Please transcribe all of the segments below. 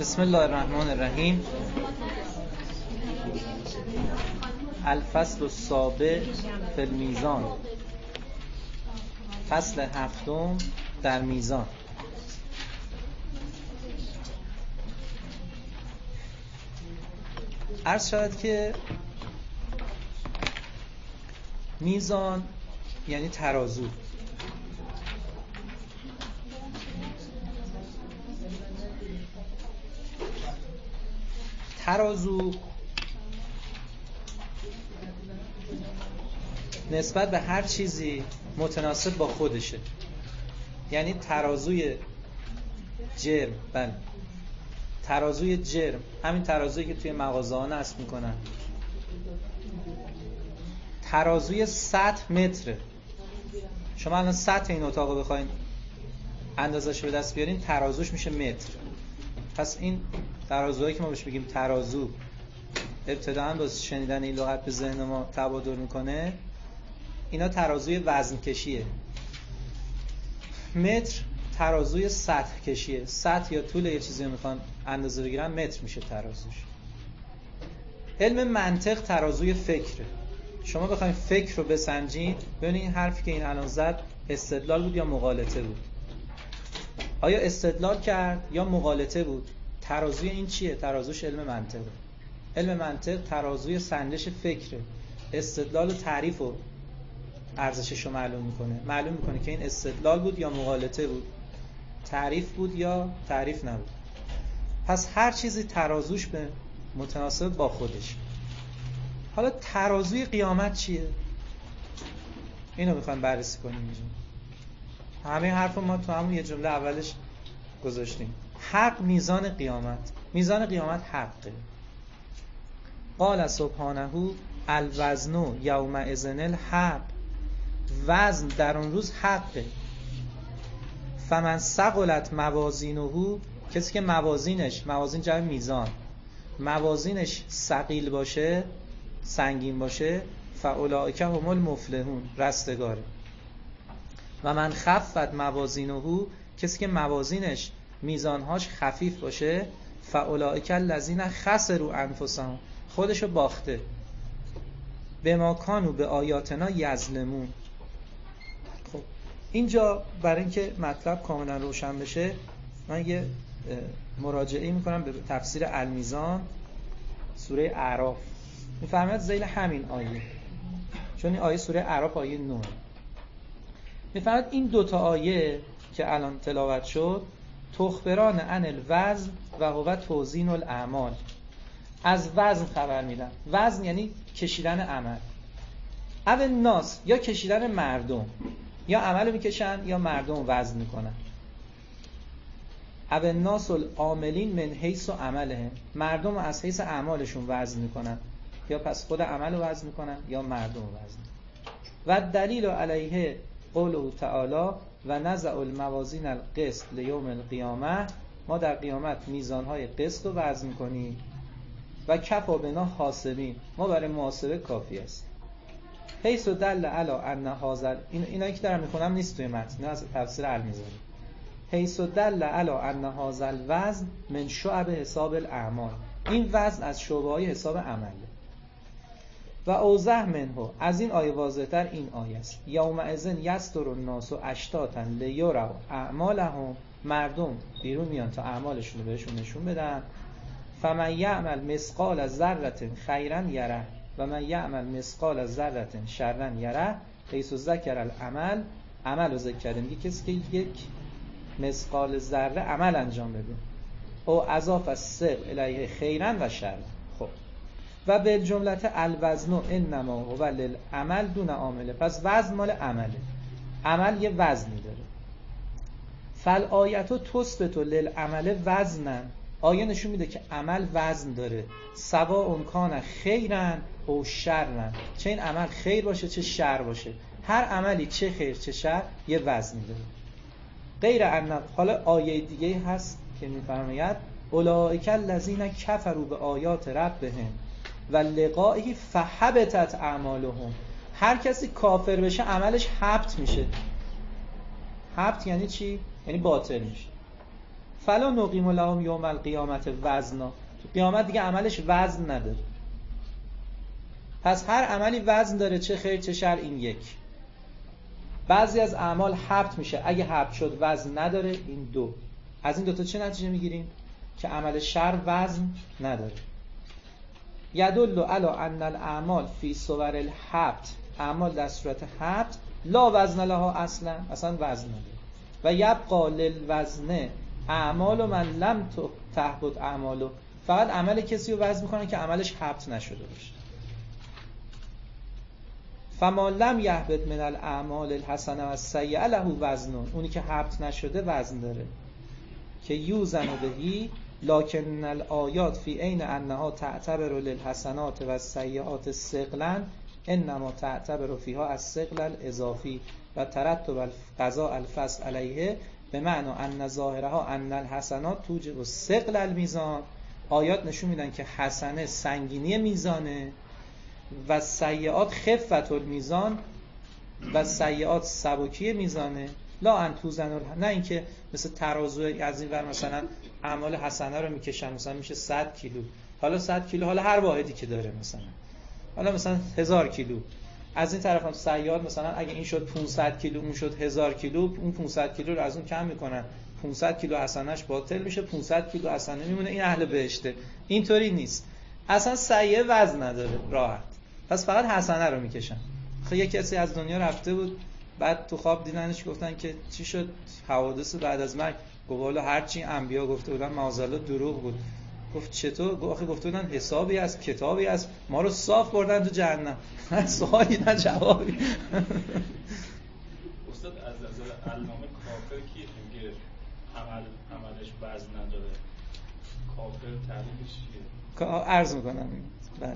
بسم الله الرحمن الرحیم. الفصل السابع فی المیزان، فصل هفتم در میزان. عرض شود که میزان یعنی ترازو. ترازو نسبت به هر چیزی متناسب با خودشه، یعنی ترازوی جرم، بله ترازوی جرم، همین ترازویی که توی مغازه ها نصب میکنن. ترازوی سطح متره. شما الان سطح این اتاق رو بخواین اندازه‌شو به دست بیارین، ترازوش میشه متر. پس این ترازوهایی که ما بهش بگیم ترازو، ابتداً با شنیدن این لغت به ذهن ما تبادر میکنه، اینا ترازوی وزن کشیه. متر ترازوی سطح کشیه. سطح یا طول یه چیزی رو میخوان اندازه بگیرن، متر میشه ترازوش. علم منطق ترازوی فکره. شما بخواید فکر رو بسنجین، ببینید این حرفی که این الان زد استدلال بود یا مغالطه بود. آیا استدلال کرد یا مغالطه بود؟ ترازوی این چیه؟ ترازوش علم منطقه. علم منطق ترازوی سنجش فکره. استدلال و تعریف و ارزشش رو معلوم میکنه که این استدلال بود یا مغالطه بود، تعریف بود یا تعریف نبود. پس هر چیزی ترازوش به متناسب با خودش. حالا ترازوی قیامت چیه؟ اینو میخوایم بررسی کنیم اینجا. همه حرف ما تو همون یه جمله اولش گذاشتیم. حق میزان قیامت. میزان قیامت حقه. قال سبحانه الوزن یومئذ الحق. وزن در اون روز حقه. فمن ثقلت موازینه، کسی که موازین جمع میزان، موازینش ثقیل باشه، سنگین باشه، فاولئک هم المفلحون، رستگاره. و من خفت موازینه، کسی که موازینش میزانهاش خفیف باشه، فاولئک الذین خسروا انفسهم، خودشو باخته. بما کانوا به آیاتنا یظلمون. خب اینجا برای اینکه مطلب کاملا روشن بشه، من یه مراجعه میکنم به تفسیر المیزان سوره اعراف. میفرماید ذیل همین آیه، چون این آیه سوره اعراف آیه 9، میفرماید این دوتا آیه که الان تلاوت شد تخبران عن الوزن و هو توزین الاعمال، از وزن خبر میدن. وزن یعنی کشیدن عمل. او الناس، یا کشیدن مردم، یا عمل میکشن یا مردم وزن میکنن. او الناس العاملین من حیث عملهم، مردم از حیث اعمالشون وزن میکنن، یا پس خود عمل رو وزن میکنن یا مردم وزن. و دلیل علیه قوله تعالی و نزع الموازین القسط لیوم القیامه، ما در قیامت میزانهای قسط رو وزن میکنیم. و کفا بنا حاسبین، ما برای محاسبه کافی است. حیث دل علی ان هذا، اینایی که دارم میخونم نیست توی متن، از تفسیر المیزان. حیث دل علی ان هذا الوزن من شعب حساب الاعمال، این وزن از شعبه‌های حساب عمله. و اوضح منه، از این آیه واضح‌تر این آیه است. یومئذ یصدر الناس اشتاتا لیروا اعمالهم، مردم بیرون میان تا اعمالشون رو بهشون نشون بدن. فمن یعمل مثقال ذره خیرا یره و من یعمل مثقال ذره شرا یره. حیث ذکر العمل، عمل رو ذکر کرده، میگه کسی که یک مثقال ذره عمل انجام بده، او اضاف السر الیه خیرا و شرا. خب و به جملت الوزن انما هو للعمل دون عامله، پس وزن مال عمله، عمل یه وزنی داره. فالآیت تثبت للعمل وزنا، آیه نشون میده که عمل وزن داره. سواء کان خیرا او شرا، چه این عمل خیر باشه چه شر باشه، هر عملی چه خیر چه شر یه وزنی داره. غیر ان، حالا آیه دیگه هست که میفرماید اولئک الذین کفروا بآیات ربهم و لقائه فحبطت اعمالهم، هر کسی کافر بشه عملش حبط میشه. حبط یعنی چی؟ یعنی باطل میشه. فلا نقیم لهم یوم القیامت وزنا. تو قیامت دیگه عملش وزن نداره. پس هر عملی وزن داره، چه خیر چه شر. این یک. بعضی از اعمال حبط میشه، اگه حبط شد وزن نداره. این دو. از این دوتا چه نتیجه میگیریم؟ که عمل شر وزن نداره. یدل علی ان الاعمال فی صور الحبط، اعمال در صورت حبط لا وزن لها اصلا وزن نداره. و یبقى للوزن اعمال من لم تحبط اعماله، فقط عمل کسی رو وزن میکنن که عملش حبط نشده باشه. فما لم یهبط من الاعمال الحسنه و السیئه له وزن، اونی که حبط نشده وزن داره. که یوزن بهی لکن الآیات فی عین انها تعتبر للحسنات و السیئات ثقلا انما تعتبر فیها الثقل الاضافی و ترتب القضاء الفصل علیه به معنی ان ظاهرها ان الحسنات توجب الثقل المیزان. آیات نشون میدن که حسنه سنگینی میزانه و سیئات خفت المیزان و سیئات سبکی میزانه. لا ان توزن، نه اینکه مثل ترازو از این ور مثلا اعمال حسنه رو میکشن، مثلا میشه 100 کیلو، حالا 100 کیلو حالا هر واحدی که داره، مثلا 1000 کیلو. از این طرف هم سیئات مثلا اگه این شد 500 کیلو اون شد 1000 کیلو، اون 500 کیلو رو از اون کم میکنن، 500 کیلو حسنهش باطل میشه، 500 کیلو حسنه میمونه، این اهل بهشته. اینطوری نیست، اصلا سیئه وزن نداره، راحت. پس فقط حسنه رو میکشن. خیلی کسی از دنیا رفته بود، بعد تو خواب دیدنش، گفتن که چی شد حوادث بعد از مرگ؟ گفت والا هرچی انبیا گفته بودن معاذالله دروغ بود. گفت چطور؟ گفت گفته بودن حسابی از کتابی از ما رو صاف بردن تو جهنم. نه سوالی نه جوابی. استاد از نظر علامه کافر کی میگه عملش وزن نداره؟ کافر تعریفش چیه؟ عرض میکنم. بله.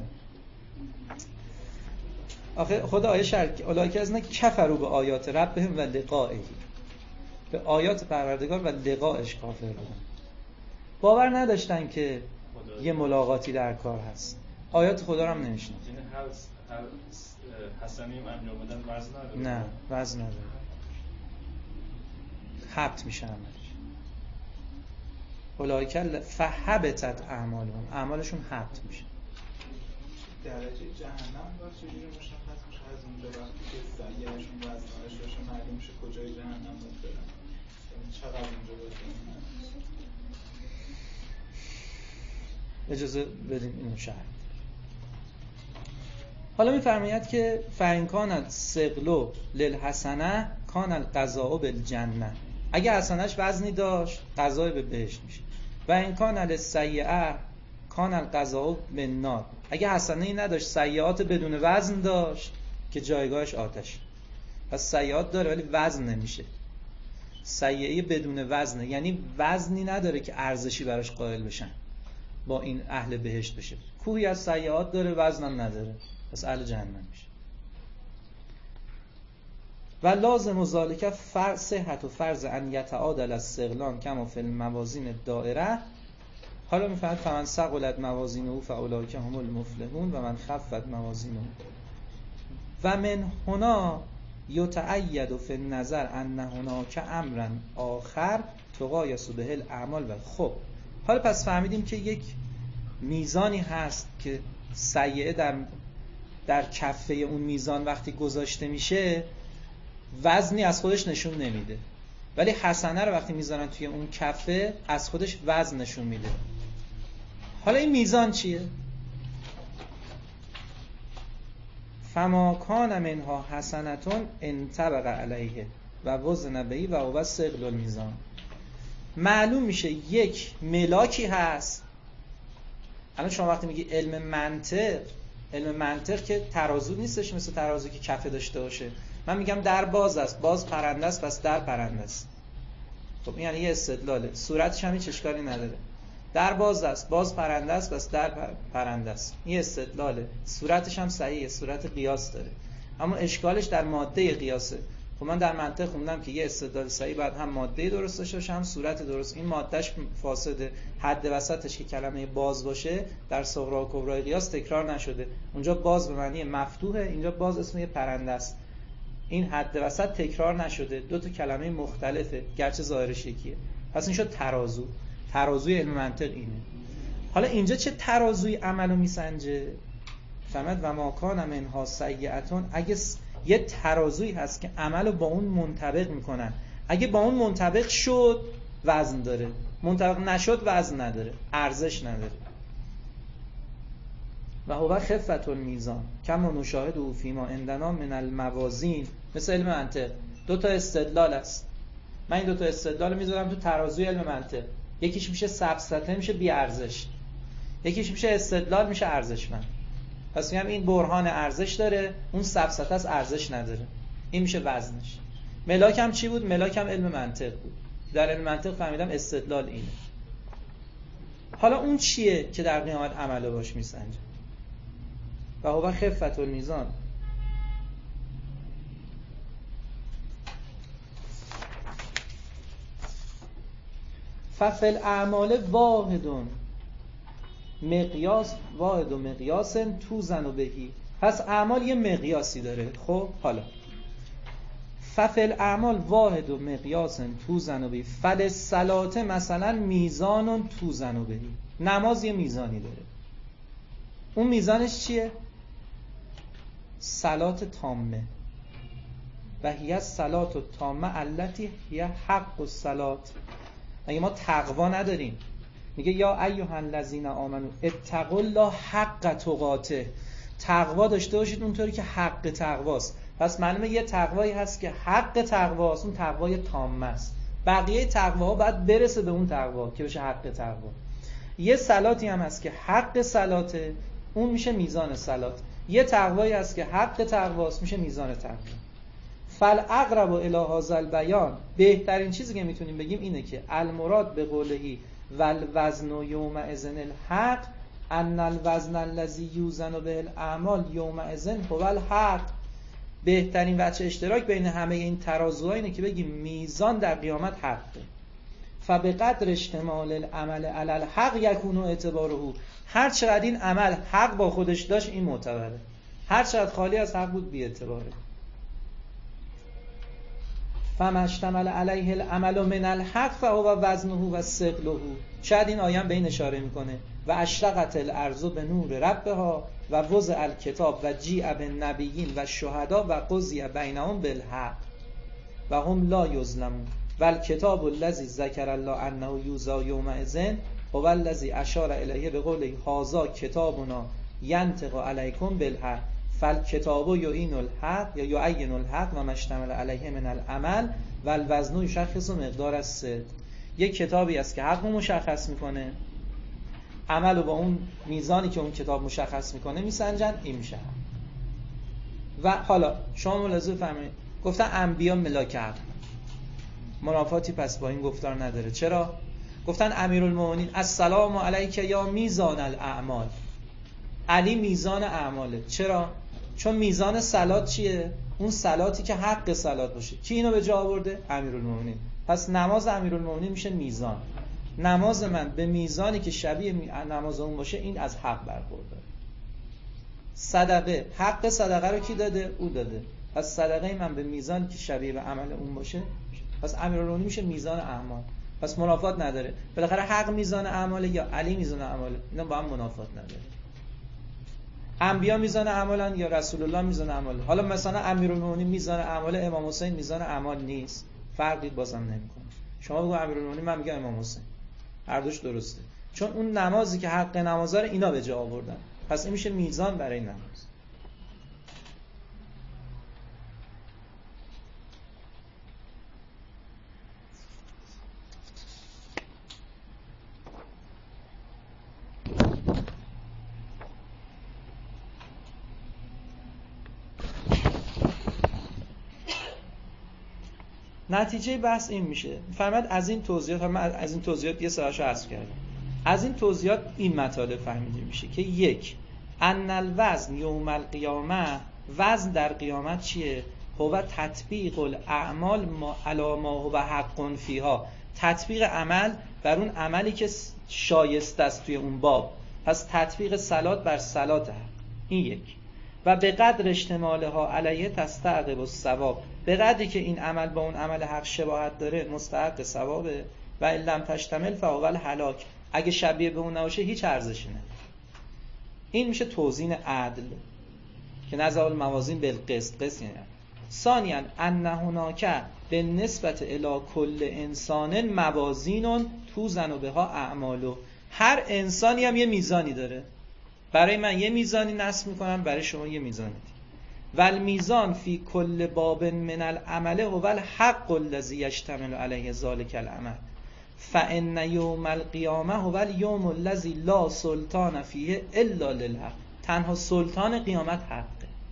آخه خدا آیه شرک اولئک از نه کفروا به آیات ربهم و لقائه، به آیات پروردگار و لقائش کافر بودن، باور نداشتن که یه ملاقاتی در کار هست، آیات خدا رو هم نمیشنن. یعنی هر حسنی انجام بدن وزن نداره؟ نه وزن نداره، حبط میشه عملش. اولئک فحبطت اعمالهم، اعمالشون حبط میشه. درجه جهنم باز چجوری مشخص میشه از اونجا وقتی که سعیهشون وزنش باشه معلوم میشه کجای جهنم باید برن؟ چقدر اونجا باید برن؟ اجازه بدیم اینو شرح. حالا میفرماید که فإن کانت ثقل للحسنه کان القضاء بالجنه، اگه حسنش وزنی داشت قضای به بهشت میشه. و این کان للسیئه کان القضاء بالنار، اگه حسنه‌ای نداشت سیئات بدون وزن داشت که جایگاهش آتش. پس سیئات داره ولی وزن نمیشه. سیئه بدون وزنه، یعنی وزنی نداره که ارزشی براش قائل بشن با این اهل بهشت بشه. کوهی از سیئات داره وزنم نداره، پس اهل جهنم میشه. و لازم ذالک صحت و فرض ان یتعادل الثقلان کما فی الموازین الدائره. حالا میفهمد فمن ثقلت موازینه فاولئک هم المفلحون و من خفت موازینه. و من هنا یتأید فی النظر ان هناک امرا آخر تقایس به الاعمال. و خب حالا پس فهمیدیم که یک میزانی هست که سیئه در کفه اون میزان وقتی گذاشته میشه وزنی از خودش نشون نمیده، ولی حسنه رو وقتی میذارن توی اون کفه از خودش وزن نشون میده. حالا این میزان چیه؟ فما کان منها حسنتون انطبق علیه و وزن بهی و هو ثقل المیزان. معلوم میشه یک ملاکی هست. الان شما وقتی میگی علم منطق که ترازو نیستش مثل ترازو که کفه داشته باشه. من میگم در باز است، باز پرنده است، پس در پرنده است. خب این یعنی یه استدلاله، صورتش هم هیچ اشکالی نداره. در باز است، باز پرنده است، پس در پرنده است. این استدلاله، صورتش هم صحیحه، صورت قیاس داره، اما اشکالش در ماده قیاسه. خب من در منطق خوندم که یه استدلال صحیح باید هم ماده درست داشته باشه هم صورت درست. این مادهش فاسده، حد وسطش که کلمه باز باشه در صغرا و کبرای قیاس تکرار نشده. اونجا باز به معنی مفتوحه، اینجا باز اسم یه پرنده است. این حد وسط تکرار نشده، دو تا کلمه مختلفه گرچه ظاهرش یکیه. پس این شد ترازوی علم منطق اینه. حالا اینجا چه ترازوی عملو میسنجه؟ فهمت و ما کان منها سیئتون، اگه یه ترازویی هست که عملو با اون منطبق میکنن، اگه با اون منطبق شد وزن داره، منطبق نشد وزن نداره، ارزش نداره. و هو خفت المیزان کما نشاهد او فیما عندنا من الموازین. مثل علم منطق دو تا استدلال است، من این دو تا استدلال رو میذارم تو ترازوی علم منطق، یکیش میشه سفسطه میشه بی ارزش، یکیش میشه استدلال میشه ارزشمند. پس میگم این برهان ارزش داره، اون سفسطه از ارزش نداره، این میشه وزنش. ملاک هم چی بود؟ ملاک هم علم منطق بود. در علم منطق فهمیدم استدلال اینه. حالا اون چیه که در قیامت عملو باش میسنجه؟ و هو خفت المیزان. ففل اعمال واحد و مقیاس توزن و بهی. پس اعمال یه مقیاسی داره. خب حالا ففل اعمال واحد و مقیاس توزن و بهی. فل صلات مثلا میزان توزن و بهی. نماز یه میزانی داره، اون میزانش چیه؟ صلات تامه. و هی صلات تامه التی هی حق الصلات. اگه ما تقوا نداریم، میگه یا ایها الذین آمنو اتقوا الله حق تقاته، تقوا داشته باشید اونطوری که حق تقواست. پس معلومه یه تقوایی هست که حق تقواست، اون تقوای تامه است. بقیه تقواها باید برسه به اون تقوا که بشه حق تقوا. یه صلاتی هم هست که حق صلاته، اون میشه میزان صلات. یه تقوایی هست که حق تقواست، میشه میزان تقوا. فالاقرب الی هذا البیان، بهترین چیزی که میتونیم بگیم اینه که المراد به قولهی والوزن یومئذ الحق ان الوزن الذی یوزن به الاعمال یومئذ هو الحق. بهترین وجه اشتراک بین همه این ترازوها اینه که بگیم میزان در قیامت حقه. فبقدر اشتمال العمل علی الحق یکون اعتباره. هر چقدر این عمل حق با خودش داشت این معتبره، هر چقدر خالی از حق بود بی اعتباره. فما اشتمل علیه العمل من الحق فهو وزنه و ثقله. شاید این آیه به این اشاره میکنه و اشرقت الارض بنور ربها و وضع الکتاب و جیء بالنبیین و شهدا و قضی بینهم بالحق و هم لا یظلمون و الکتاب الذی ذکر الله انه یوزا یومئذ هو الذی اشار الیه بقوله هذا کتابنا ینطق علیکم بالحق فالکتاب یعین الحق یا یعین الحق و مشتمل علیه من العمل و الوزن یشخص مقدار الصدق. یک کتابی است که حق مشخص میکنه، عمل رو با اون میزانی که اون کتاب مشخص میکنه میسنجن، این میشه. و حالا شما ملاحظه بفرمایید گفتن انبیا ملاک حق، منافاتی پس با این گفتار نداره. چرا؟ گفتن امیرالمومنین السلام علیک یا میزان الاعمال، علی میزان اعماله. چرا؟ چون میزان صلات چیه؟ اون صلاتی که حق صلات باشه. کی اینو به جا آورده؟ امیرالمومنین. پس نماز امیرالمومنین میشه میزان. نماز من به میزانی که شبیه نماز اون باشه این از حق برخورداره. صدقه، حق صدقه رو کی داده؟ او داده. پس صدقه من به میزانی که شبیه به عمل اون باشه، پس امیرالمومنین میشه میزان اعمال. پس منافات نداره. بالاخره حق میزان اعماله یا علی میزان اعماله، اینا با هم منافات نداره. انبیا میزان اعمالن یا رسول الله میزان اعمال. حالا مثلا امیرالمومنین میزان اعمال، امام حسین میزان اعمال نیست، فرقی بازم نمیکنه. شما بگو امیرالمومنین، من میگم امام حسین، هر دوش درسته، چون اون نمازی که حق نمازا رو اینا به جا آوردن، پس این میشه میزان برای نماز. نتیجه بحث این میشه، فهمید از این توضیحات، از این توضیحات یه سراشو عرض کردم، از این توضیحات این مطالب فهمیده میشه که یک، ان الوزن یوم القیامه، وزن در قیامت چیه؟ هو تطبیق الاعمال علی ما هو حق فیها، تطبیق عمل بر اون عملی که شایسته است توی اون باب. پس تطبیق صلات بر صلات حق، این یک. و به قدر اشتمالها علیه تستحق الثواب، به قدری که این عمل با اون عمل حق شباهت داره مستحق ثوابه. و ان لم تشتمل فهو الهلاک. اگه شبیه به اون نباشه هیچ ارزشی نداره. این میشه توزین عدل که نزع الموازین بالقسط. قسط یعنی ثانیاً ان هناک بالنسبت الی کل انسان موازین توزن بها اعماله. هر انسانی هم یه میزانی داره. برای من یه میزانی نصب میکنم، برای شما یه میزانی. والمیزان فی کل باب من العمل هو الحق الذی یشتمل علیه ذلک العمل فان یوم القیامه هو اليوم الذی لا سلطان فیه الا للحق. تنها سلطان قیامت حقه.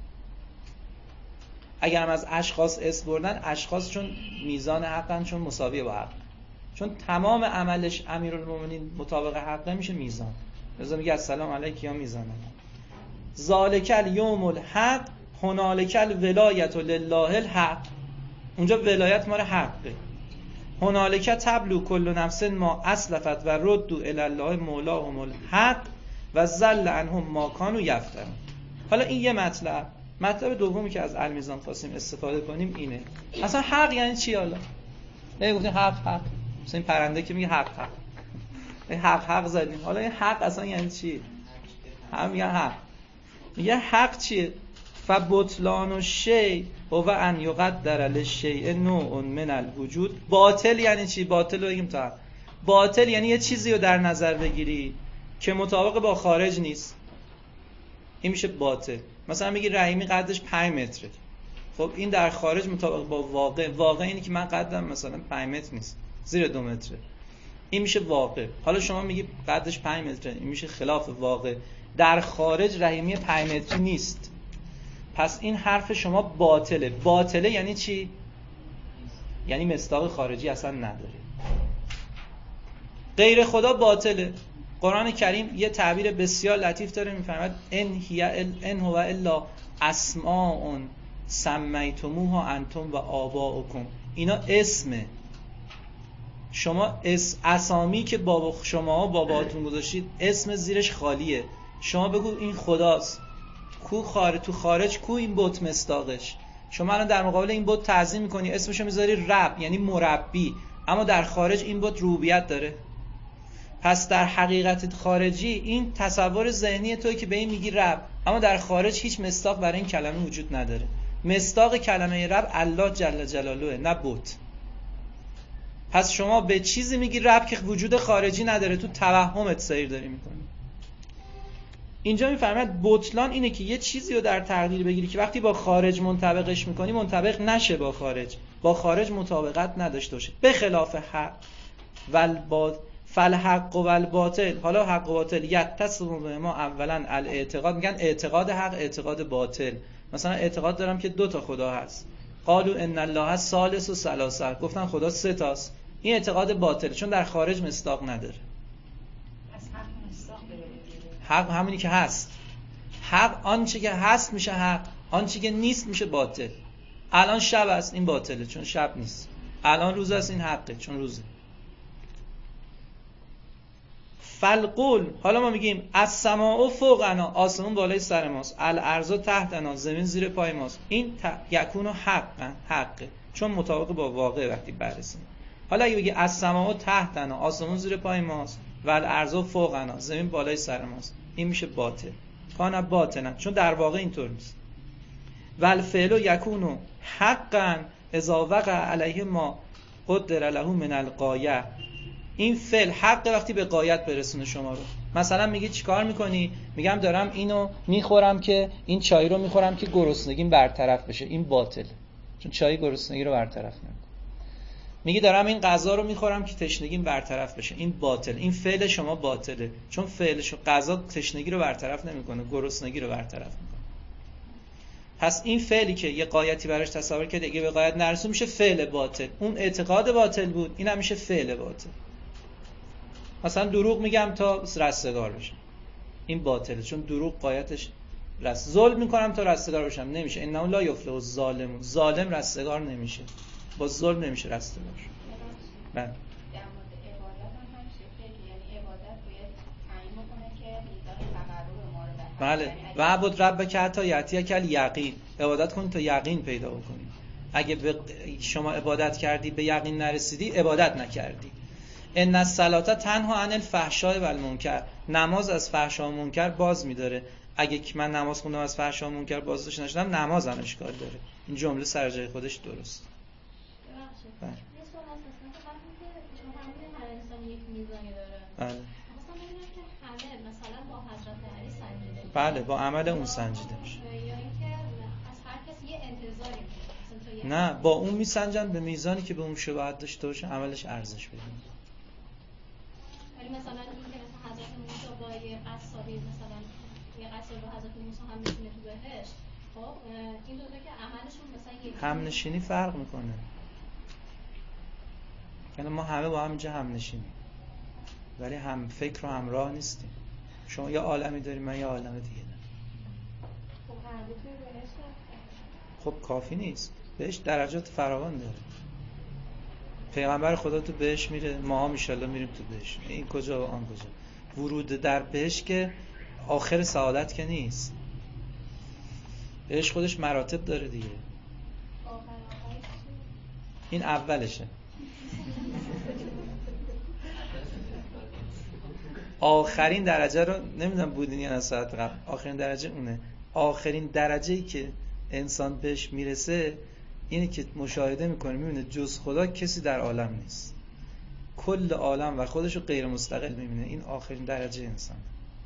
اگرم از اشخاص اسم بردن، اشخاص چون میزان حقن، چون مساویه با حق، چون تمام عملش امیرالمومنین مطابق حقه میشه میزان. لذا میگه السلام علیک یا میزان. ذالک الیوم الحق هنالک الولایت لله الحق. اونجا ولایت مال حقه. هنالک تبلو کل نفس ما اسلفت و ردوا الی الله مولاهم الحق و ضل عنهم ما کانوا یفترون. حالا این یه مطلب. مطلب دومی که از المیزان خواستیم استفاده کنیم اینه. اصلا حق یعنی چی؟ حالا گفتیم حق مثلا این پرنده که میگه حق حق زدیم. حالا این حق اصلا یعنی چی؟ هم میگن حق. میگه حق چیه؟ فبطلان الشیء هو ان یقدر للشیء نوع من الوجود. باطل یعنی چی؟ باطل رو بگیم تا باطل یعنی یه چیزی رو در نظر بگیری که مطابق با خارج نیست. این میشه باطل. مثلا میگی رحیمی قدش 5 متره. خب این در خارج مطابق با واقع اینه که من قدم مثلا 5 متر نیست، زیر 2 متره. این میشه واقع. حالا شما میگی قدش 5 متره، این میشه خلاف واقع. در خارج رحیمی 5 متری نیست. پس این حرف شما باطله. باطله یعنی چی؟ یعنی مصداق خارجی اصلا نداره. غیر خدا باطله. قرآن کریم یه تعبیر بسیار لطیف داره، میفرماید ان هو الا اسماء سمیتموها انتم و آباؤکم. اینا اسمه. شما اسامی که شما باباتون گذاشتید اسم زیرش خالیه. شما بگو این خداست. تو خارج کو این بت مصداقش؟ شما الان در مقابل این بت تعظیم میکنی، اسمشو میذاری رب، یعنی مربی، اما در خارج این بت ربوبیت داره. پس در حقیقت خارجی این تصور ذهنی توی که به این میگی رب، اما در خارج هیچ مصداق برای این کلمه وجود نداره. مصداق کلمه رب الله جل جلاله، نه بت. پس شما به چیزی میگی رب که وجود خارجی نداره، تو توهمت سیر داری میکنی. اینجا میفرماید بطلان اینه که یه چیزی رو در تقدیر بگیری که وقتی با خارج منطبقش میکنی منطبق نشه با خارج مطابقت نداشته باشه. به خلاف حق فالحق و الباطل. حالا حق و باطل یتصم به ما اولا الاعتقاد. میگن اعتقاد حق، اعتقاد باطل. مثلا اعتقاد دارم که 2 تا خدا هست. قالوا ان الله ثالث و ثلاثه. گفتن خدا 3 تاست. این اعتقاد باطل، چون در خارج مصداق نداره. حق همونی که هست. حق آنچه که هست میشه حق، آنچه که نیست میشه باطل. الان شب است، این باطله چون شب نیست. الان روز است، این حقه چون روزه. فالقول، حالا ما میگیم السماء فوقنا، آسمون بالای سر ماست، الارض تحتنا، زمین زیر پای ماست. این یکون حقه چون مطابق با واقع وقتی بررسی. حالا اگه بگی السماء تحتنا، آسمون زیر پای ماست، و الارض فوقنا، زمین بالای سر ماست، این میشه باطل. کان باطلا، چون در واقع اینطور نیست. والفعل یکون حقا اذا وقع علیه ما قدر له من الغایه. این فعل حق وقتی به غایت برسونه شما رو. مثلا میگی چیکار میکنی؟ میگم دارم اینو میخورم که این چای رو میخورم که گرسنگیم برطرف بشه. این باطل، چون چای گرسنگی رو برطرف نمیکنه. میگی دارم این غذا رو میخورم که تشنگیم برطرف بشه. این باطل. این فعل شما باطله، چون فعل غذا تشنگی رو برطرف نمیکنه، گرسنگی رو برطرف میکنه. پس این فعلی که یه غایتی براش تصور کرد اگه به غایت نرسه میشه فعل باطل. اون اعتقاد باطل بود، این هم میشه فعل باطل. مثلا دروغ میگم تا رستگار بشم، این باطله، چون دروغ غایتش ظلم میکنم تا رستگار بشم، نمیشه. انه لا یفلح الظالمون. ظالم رستگار نمیشه، با ظلم نمیشه رستگار. بله. بله. و عبد ربک حتی یأتیک الیقین. عبادت کن تا یقین پیدا بکنی. اگه شما عبادت کردی به یقین نرسیدی، عبادت نکردی. ان الصلاة تنها عن الفحشاء و المنکر، نماز از فحشا و منکر باز می‌داره. اگه که من نماز خوندم از فحشا و منکر بازش نشدم، نمازم اشکال داره. این جمله سر جای خودش درست. بله. یه سوال هست مثلا وقتی که شما همین هر انسان یک میزانی داره. بله. مثلا ببینم که همه مثلا با حضرت علی سنجیده. بله، با عمل اون سنجیده میشه. یا اینکه از هر کسی یه انتظاری میشه. نه، با اون میسنجن به میزانی که به اون شباهت داشته باشه، عملش ارزش پیدا کنه. ولی مثلا اینکه مثلا حضرت موسی با یه قصابی مثلا یه قصابی با حضرت موسی هم میتونه تو بهشت، خب این دو تا که عملشون مثلا یک هم نشینی فرق میکنه. یعنی ما همه با هم اینجا هم نشینیم، ولی هم فکر و همراه نیستیم. شما یه عالمی داری، من یه عالم دیگه دارم. خب هر دو توی بهشت خب کافی نیست، بهش درجات فراوان داره. پیغمبر خدا تو بهش میره، ماها میشالله میریم تو بهش. این کجا و آن کجا. ورود در بهش که آخر سعادت که نیست. بهش خودش مراتب داره دیگه. این اولشه. آخرین درجه رو نمیدونم بودین یا نه ساعت قبل. آخرین درجه اونه. آخرین درجه‌ای که انسان بهش میرسه اینه که مشاهده میکنه میبینه جز خدا کسی در عالم نیست. کل عالم و خودشو غیر مستقل میبینه. این آخرین درجه انسان.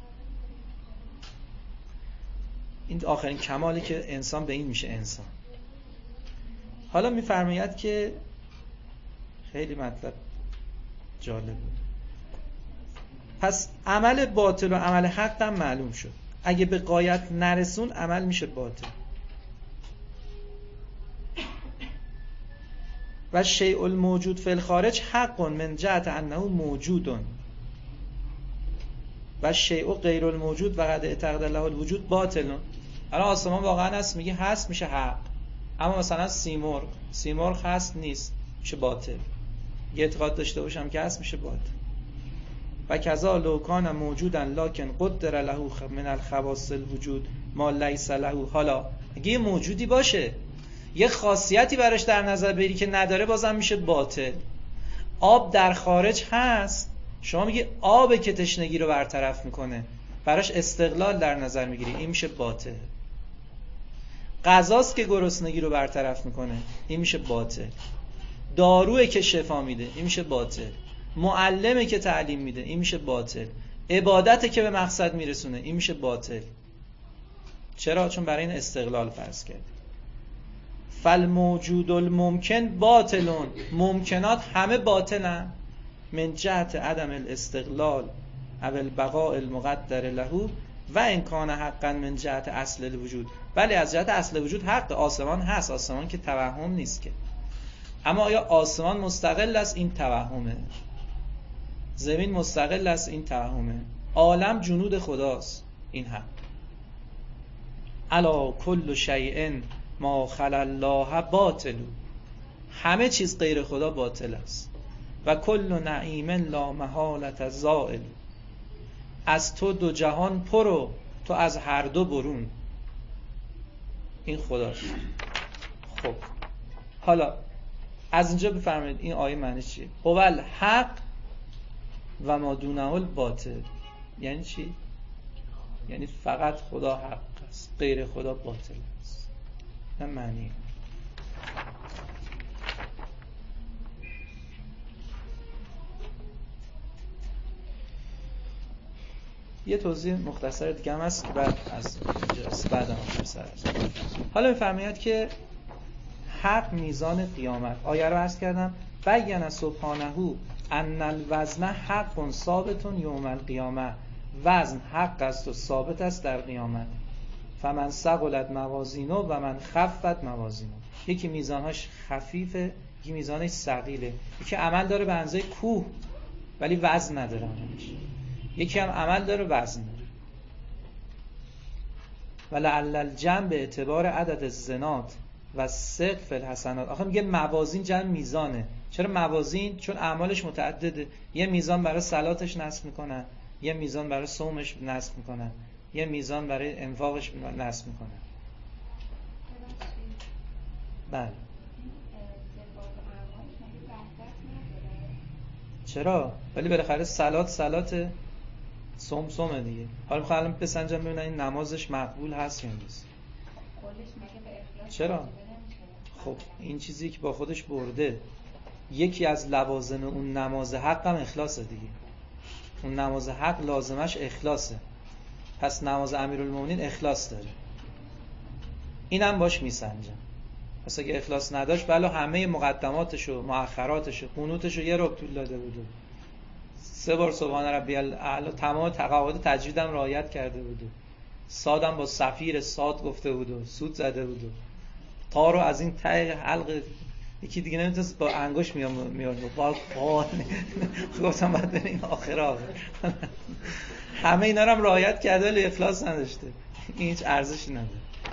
این آخرین کمالی که انسان به این میشه انسان. حالا میفرماید که خیلی مطلب جالب بود. پس عمل باطل و عمل حق هم معلوم شد. اگه به غایت نرسون عمل میشه باطل. و شیء الموجود فی الخارج حق من جهت انه موجود و شیء غیر الموجود و قد اعتقد له الوجود باطل. الان آسمان واقعا هست، میگه هست، میشه حق. اما مثلا سیمرغ هست نیست، میشه باطل. یه اعتقاد داشته باشم که هست، میشه باطل. و کذا لو کان موجودا لکن قدر له من الخواص الوجود ما لیس له. حالا اگه یه موجودی باشه یه خاصیتی براش در نظر بگیری که نداره، بازم میشه باطل. آب در خارج هست، شما میگی آبه که تشنگی رو برطرف میکنه، براش استقلال در نظر میگیری، این میشه باطل. غذاست که گرسنگی رو برطرف میکنه، این میشه باطل. داروئه که شفا میده، این میشه باطل. معلمه که تعلیم میده، این میشه باطل. عبادته که به مقصد میرسونه، این میشه باطل. چرا؟ چون برای این استقلال فرض کرد. فالموجود الممکن باطلون، ممکنات همه باطلن من جهت عدم الاستقلال او البقاء المقدر له و ان کان حقا من جهت اصل الوجود. بله، از جهت اصل وجود حق. آسمان هست، آسمان که توهم نیست که. اما آیا آسمان مستقل است؟ این توهمه. زمین مستقل است؟ این توهمه. عالم جنود خداست، این حق. الا کل شیء ما خلا الله باطل، همه چیز غیر خدا باطل است. و کل نعیم لا محالة زائل، از تو دو جهان پرو، تو از هر دو برون. این خداست. خب حالا از اینجا بفرمایید این آیه معنی چیه؟ هو حق و ما دونه الباطل. یعنی چی؟ یعنی فقط خدا حق است، غیر خدا باطل است. نه معنی. یه توضیح مختصر دیگه هم هست که بعد از اینجاست، بعد هم مختصر است. حالا می‌فرماید که حق میزان قیامت. آیه رو عرض کردم بین سبحانه ان الوزن حق ثابت یوم القیامه. وزن حق است و ثابت است در قیامت. فمن ثقلت موازینه و من خفت موازینه. یکی میزانهاش خفیفه، یکی میزانش ثقیله. یکی عمل داره به اندازه کوه ولی وزن نداره عملش. یکی هم عمل داره وزن داره. ولعل الجمع به اعتبار عدد الزنات و سقف الحسنات. آخه میگه موازین جمع میزانه. چرا موازین؟ چون اعمالش متعدده. یه میزان برای صلاتش نصب میکنن، یه میزان برای صومش نصب میکنن، یه میزان برای انفاقش نصب میکنن. بله. چرا؟ ولی بالاخره صلات سم دیگه. حالا میخوام الان بسنجم ببینم این نمازش مقبول هست یا نیست. چرا؟ خب این چیزی که با خودش برده، یکی از لوازم اون نماز حق هم اخلاصه دیگه. اون نماز حق لازمش اخلاصه. پس نماز امیرالمومنین اخلاص داره. اینم باش میسنجم. پس اگه اخلاص نداشت بله همه مقدماتشو، مؤخراتشو، قنوتشو یه ربع طول داده بود. 3 بار سبحان ربی الاعلی، تمام قواعد تجویدم رعایت کرده بود. صادم با صفیر صاد گفته بود و سود زده بود. تا رو از این ته حلقه یکی دیگه نمیتونست با انگوش میاد با گفتم بعد بریم آخر همه اینا رو هم رعایت کرده ولی اخلاص نداشته. این هیچ ارزشی نداره.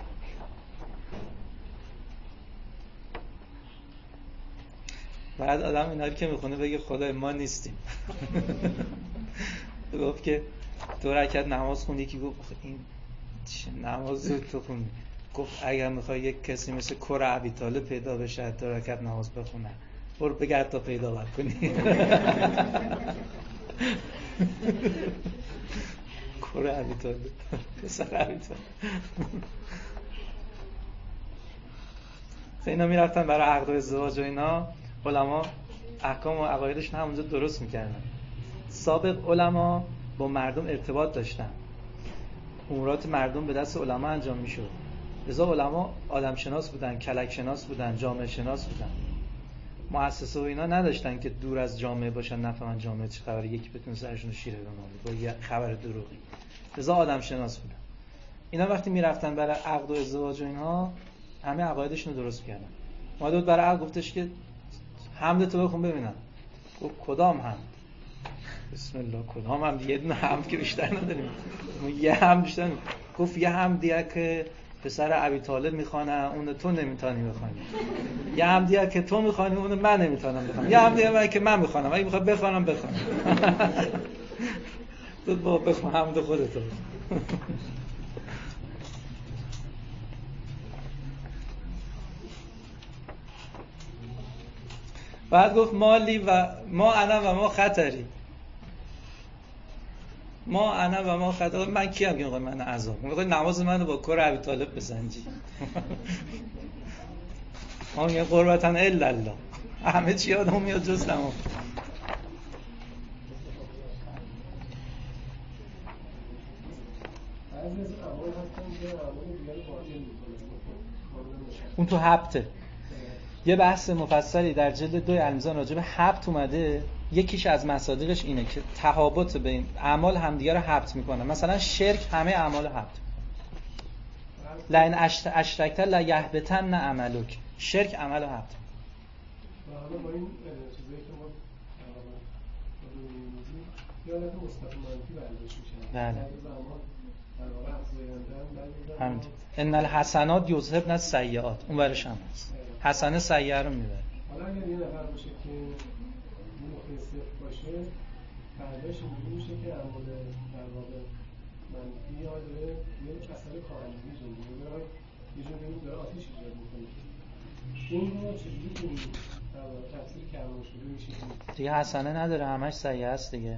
بعد آدم اینا رو که میخونه بگه خدای ما نیستیم. گفت که 2 رکعت نماز خوندی، که گفت این چه نماز تو خوندی؟ گفت اگر میخوای یک کسی مثل کور ابی طالب پیدا بشه 2 رکعت نماز بخونه، برو بگرد تا پیدا کنی. کور ابی طالب، پسر ابی طالب. اینا میرفتن برای عقد و ازدواج و اینا، علما احکام و عقایدشون همونجا درست میکردن. سابق علما با مردم ارتباط داشتن، امورات مردم به دست علما انجام میشد. لذا علما آدم شناس بودن، کلک شناس بودن، جامعه شناس بودن. مؤسسه و اینا نداشتن که دور از جامعه باشن نفهمن جامعه چه خبره، یکی بتونه سرشون رو شیره بماله با یه خبر دروغی. لذا آدم شناس بودن. اینا وقتی میرفتن برای عقد و ازدواج و اینها همه عقایدشون رو درست کردن. اومد بود برای عقد گفتش که حمد تو بخون ببینم. گفت کدام حمد؟ بسم الله. کدام حمد؟ یه دونه حمد که بیشتر نداریم. یه حمد بیشتر. گفت یه حمدیه که پسر ابی طالب میخوانه اون تو نمیتونی بخوانی. یه حمدیه که تو میخوانی اون من نمیتونم بخوانم. یه حمدیه که من میخوانم، اگه میخوای بخوانم بخوان. تو با بخون حمد خودت. بعد گفت مالی و ما انا و ما خطری. ما انا و ما خطری. من کیم که میخوای من عذاب؟ میخوای نماز منو با کور ابی طالب بسنجی؟ ما میگه قربتا الا الله. همه چی آدم میاد جز نماز. اون تو هبته. یه بحث مفصلی در جلد 2 المیزان راجع به هبت اومده. یکیش از مصادیقش اینه که تهابط بین اعمال همدیگه رو هبت میکنن. مثلا شرک همه اعمال هبت. لئن اشرکت لیحبطن عملک. شرک عمل هبت. حالا با این چیزایی که ما یادت مصطفی منفی برداشت میشه. بله. همین. ان الحسنات یذهبن السیئات. اون ورش هم هست. حسنه سیئه رو میبره. حالا اگر یه نفر باشه که نقطه صفر باشه، فرداش اینجوری میشه که اعمال در واقع منفی یا داره یه اثر کاهنی جوری یه جوری داره آتش ایجاد میکنه. این رو چجوری کنیم در واقع تفسیر کردن شده میشه دیگه حسنه نداره، همش سیئه است دیگه.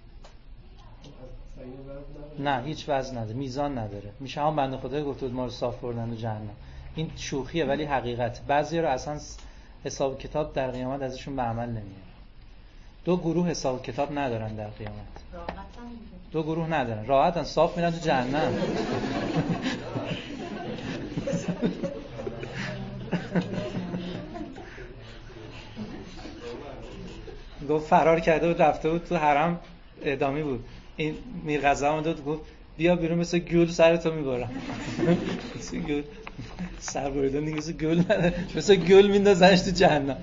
نه هیچ وزن نداره، میزان نداره. میشه هم بنده خدای گفت ما رو صاف بردن تو جهنم. این شوخیه ولی حقیقت. بعضی رو اصلا حساب کتاب در قیامت ازشون به عمل نمیاد. 2 گروه حساب کتاب ندارن در قیامت. 2 گروه ندارن. راحتن صاف میرن تو جهنم. گفت فرار کرده بود رفته بود تو حرم اعدامی بود. این میرغزه هم داد گفت بیا بیرون مثل گول سرتو میبرم. مثل گول سر بریدن دیگه مثل گول نداره، مثل گول میندازنش تو جهنم.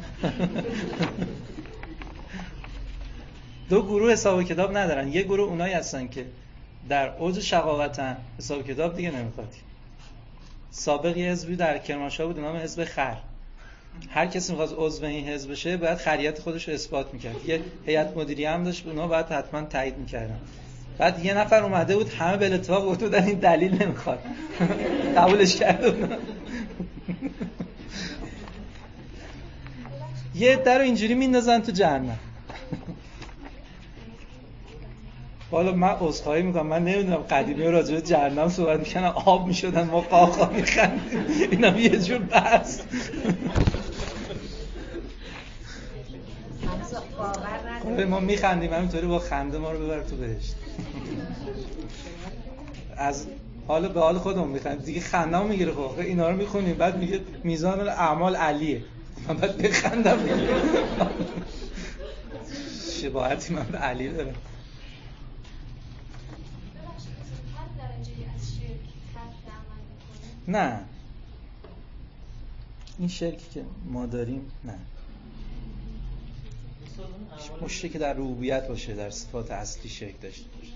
2 گروه حساب کتاب ندارن. یه گروه اونایی هستن که در اوج شقاوتن، حساب کتاب دیگه نمیخواد. سابق یه حزبی در کرمانشاه بود نام حزب خر. هر کسی می‌خواست عضو این حزب بشه باید خریت خودش رو اثبات می‌کرد. یه هیئت مدیریه هم داشت، اونا باید حتما تایید می‌کردن. بعد یه نفر اومده بود همه به اتفاق گفته بودن این دلیل نمیخواد. قبولش کرده بود. یه عده رو اینجوری میندازن تو جهنم. حالا من عذرخواهی میکنم، من نمیدونم قدیمی راجع به جهنم صحبت میکنن آب میشدن ما قاقا میخندیم، اینم یه جور بحث. ما میخندیم همینطوری، با خنده ما رو ببر تو بهشت. از حالا به حال خودمون میخندیم دیگه، خنده‌مون میگیره. خب اینا رو میخونیم بعد میگه میزان اعمال علیه، من بعد بخندم. شباهتی من به علی دارم. نه این شرکی که ما داریم نه، مشرکی که در ربوبیت باشه، در صفات اصلی شرک داشته باشه.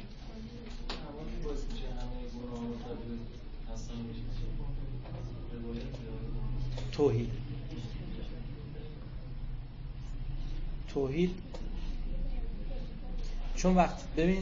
توحید چون وقت ببین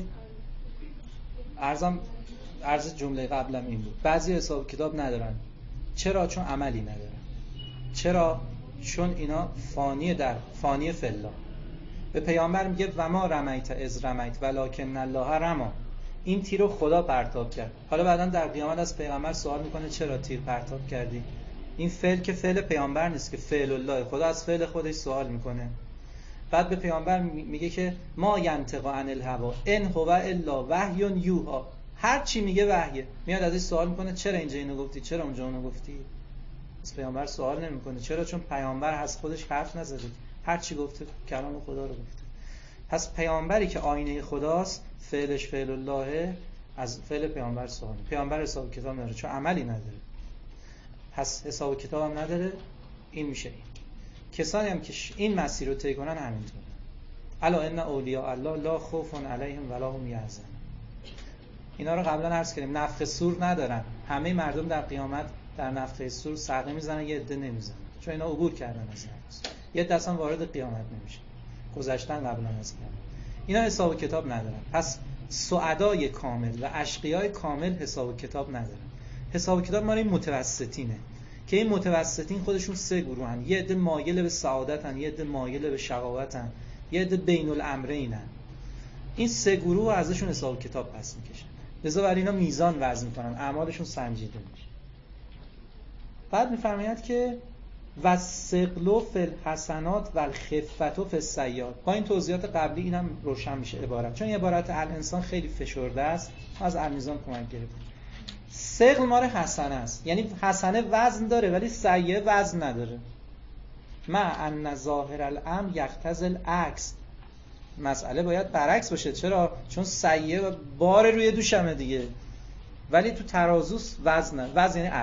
عرض جمله قبلم این بود، بعضی حساب کتاب ندارن. چرا؟ چون عملی ندارن. چرا؟ چون اینا فانی فلا. به پیامبر میگه و ما رمیت از رمیت ولکن الله رما، این تیر رو خدا پرتاب کرد. حالا بعداً در قیامت از پیغمبر سوال میکنه چرا تیر پرتاب کردی؟ این فعل که فعل پیامبر نیست که فعل الله، خدا از فعل خودش سوال میکنه. بعد به پیامبر میگه که ما ینطق عن الهوا ان هو الا وحی یوحی، هر چی میگه وحیه. میاد ازش سوال میکنه چرا اینجا اینو گفتی، چرا اونجا اونو گفتی؟ از پیامبر سوال نمیکنه. چرا؟ چون پیامبر از خودش حرف نزده، هر چی گفته کلام خدا رو گفته. پس پیامبری که آینه خداست، فعلش فعل الله، از فعل پیامبر سوال. پیامبر حساب کتاب نداره چون عملی نداره، پس حساب کتاب هم نداره. این میشه این. کسانی هم که این مسیر رو طی کنن همینطوره. الا ان اولیاء الله لا خوف علیهم ولا هم یحزنون. اینا رو قبلا عرض کردیم، نفخ صور ندارن. همه مردم در قیامت در نفخ صور سقه میزنن، یه عده نمیزنن چون اینا عبور کردن از نفس. یه عده اصلا وارد قیامت نمیشه، گذشتن قبلا از قیامت. اینا حساب کتاب ندارن. پس سعدای کامل و اشقیای کامل حساب کتاب ندارن. حساب کتاب مال این متوسطینه که این متوسطین خودشون سه گروهن. یه عده مایل به سعادتن، یه عده مایل به شقاوتن، یه عده بین الامرینن. این سه گروه ازشون حساب کتاب پس میکشن. لذا برای اینا میزان وزن میکنن، اعمالشون سنجیده میشه. بعد میفرماید که وَالثِّقْلُ فِی الْحَسَنَاتِ وَالْخِفَّةُ فِی السَّیِّئَاتِ. با این توضیحات قبلی اینم روشن میشه عبارت، چون این عبارت الانسان خیلی فشرده است. ما از المیزان کمک گرفتیم. ثقل مال حسنه است، یعنی حسنه وزن داره ولی سیئه وزن نداره. مع ان ظاهر الامر یقتضی العکس، مسئله باید برعکس باشه. چرا؟ چون سیئه بار روی دوشمه دیگه، ولی تو ترازو وزن نداره. وزن یعنی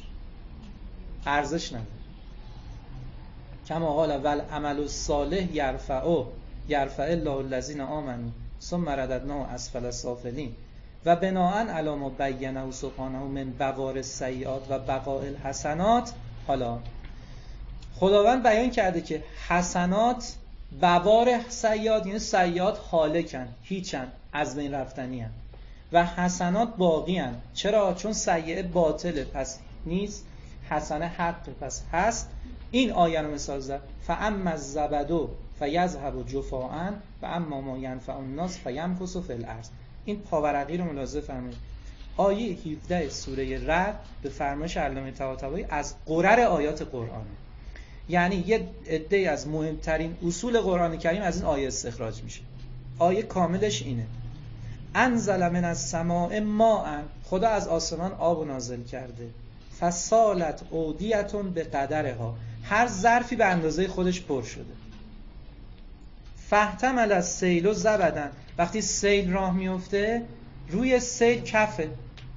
ارزش نداره. کما قال والعمل الصالح یرفع الله الذین آمنوا ثم رددناه اسفل السافلین و بناءً علی ما بینه سبحانه من بوار السیئات و بقاء الحسنات. حالا خداوند بیان کرده که حسنات بوار سیئات، یعنی سیئات هالکن، هیچن، از بین رفتنی هن، و حسنات باقی هن. چرا؟ چون سیئه باطله پس نیست، حسنه حق پس هست. این آیه رو مثال زد فاما الزبد فیذهب جفاء و اما ما ینفع الناس فیمکث فی الارض. این پاورقی رو ملاحظه فرمایید. آیه 17 سوره رعد به فرمایش علامه طباطبایی از قرر آیات قرآنه. یعنی یه عده از مهمترین اصول قرآن کریم از این آیه استخراج میشه. آیه کاملش اینه: انزل من السماء ماء، خدا از آسمان آب نازل کرده، فسالت اودیتون به قدرها، هر ظرفی به اندازه خودش پر شده. فاحتمل السیل و زبدن، وقتی سیل راه میفته روی سیل کفه،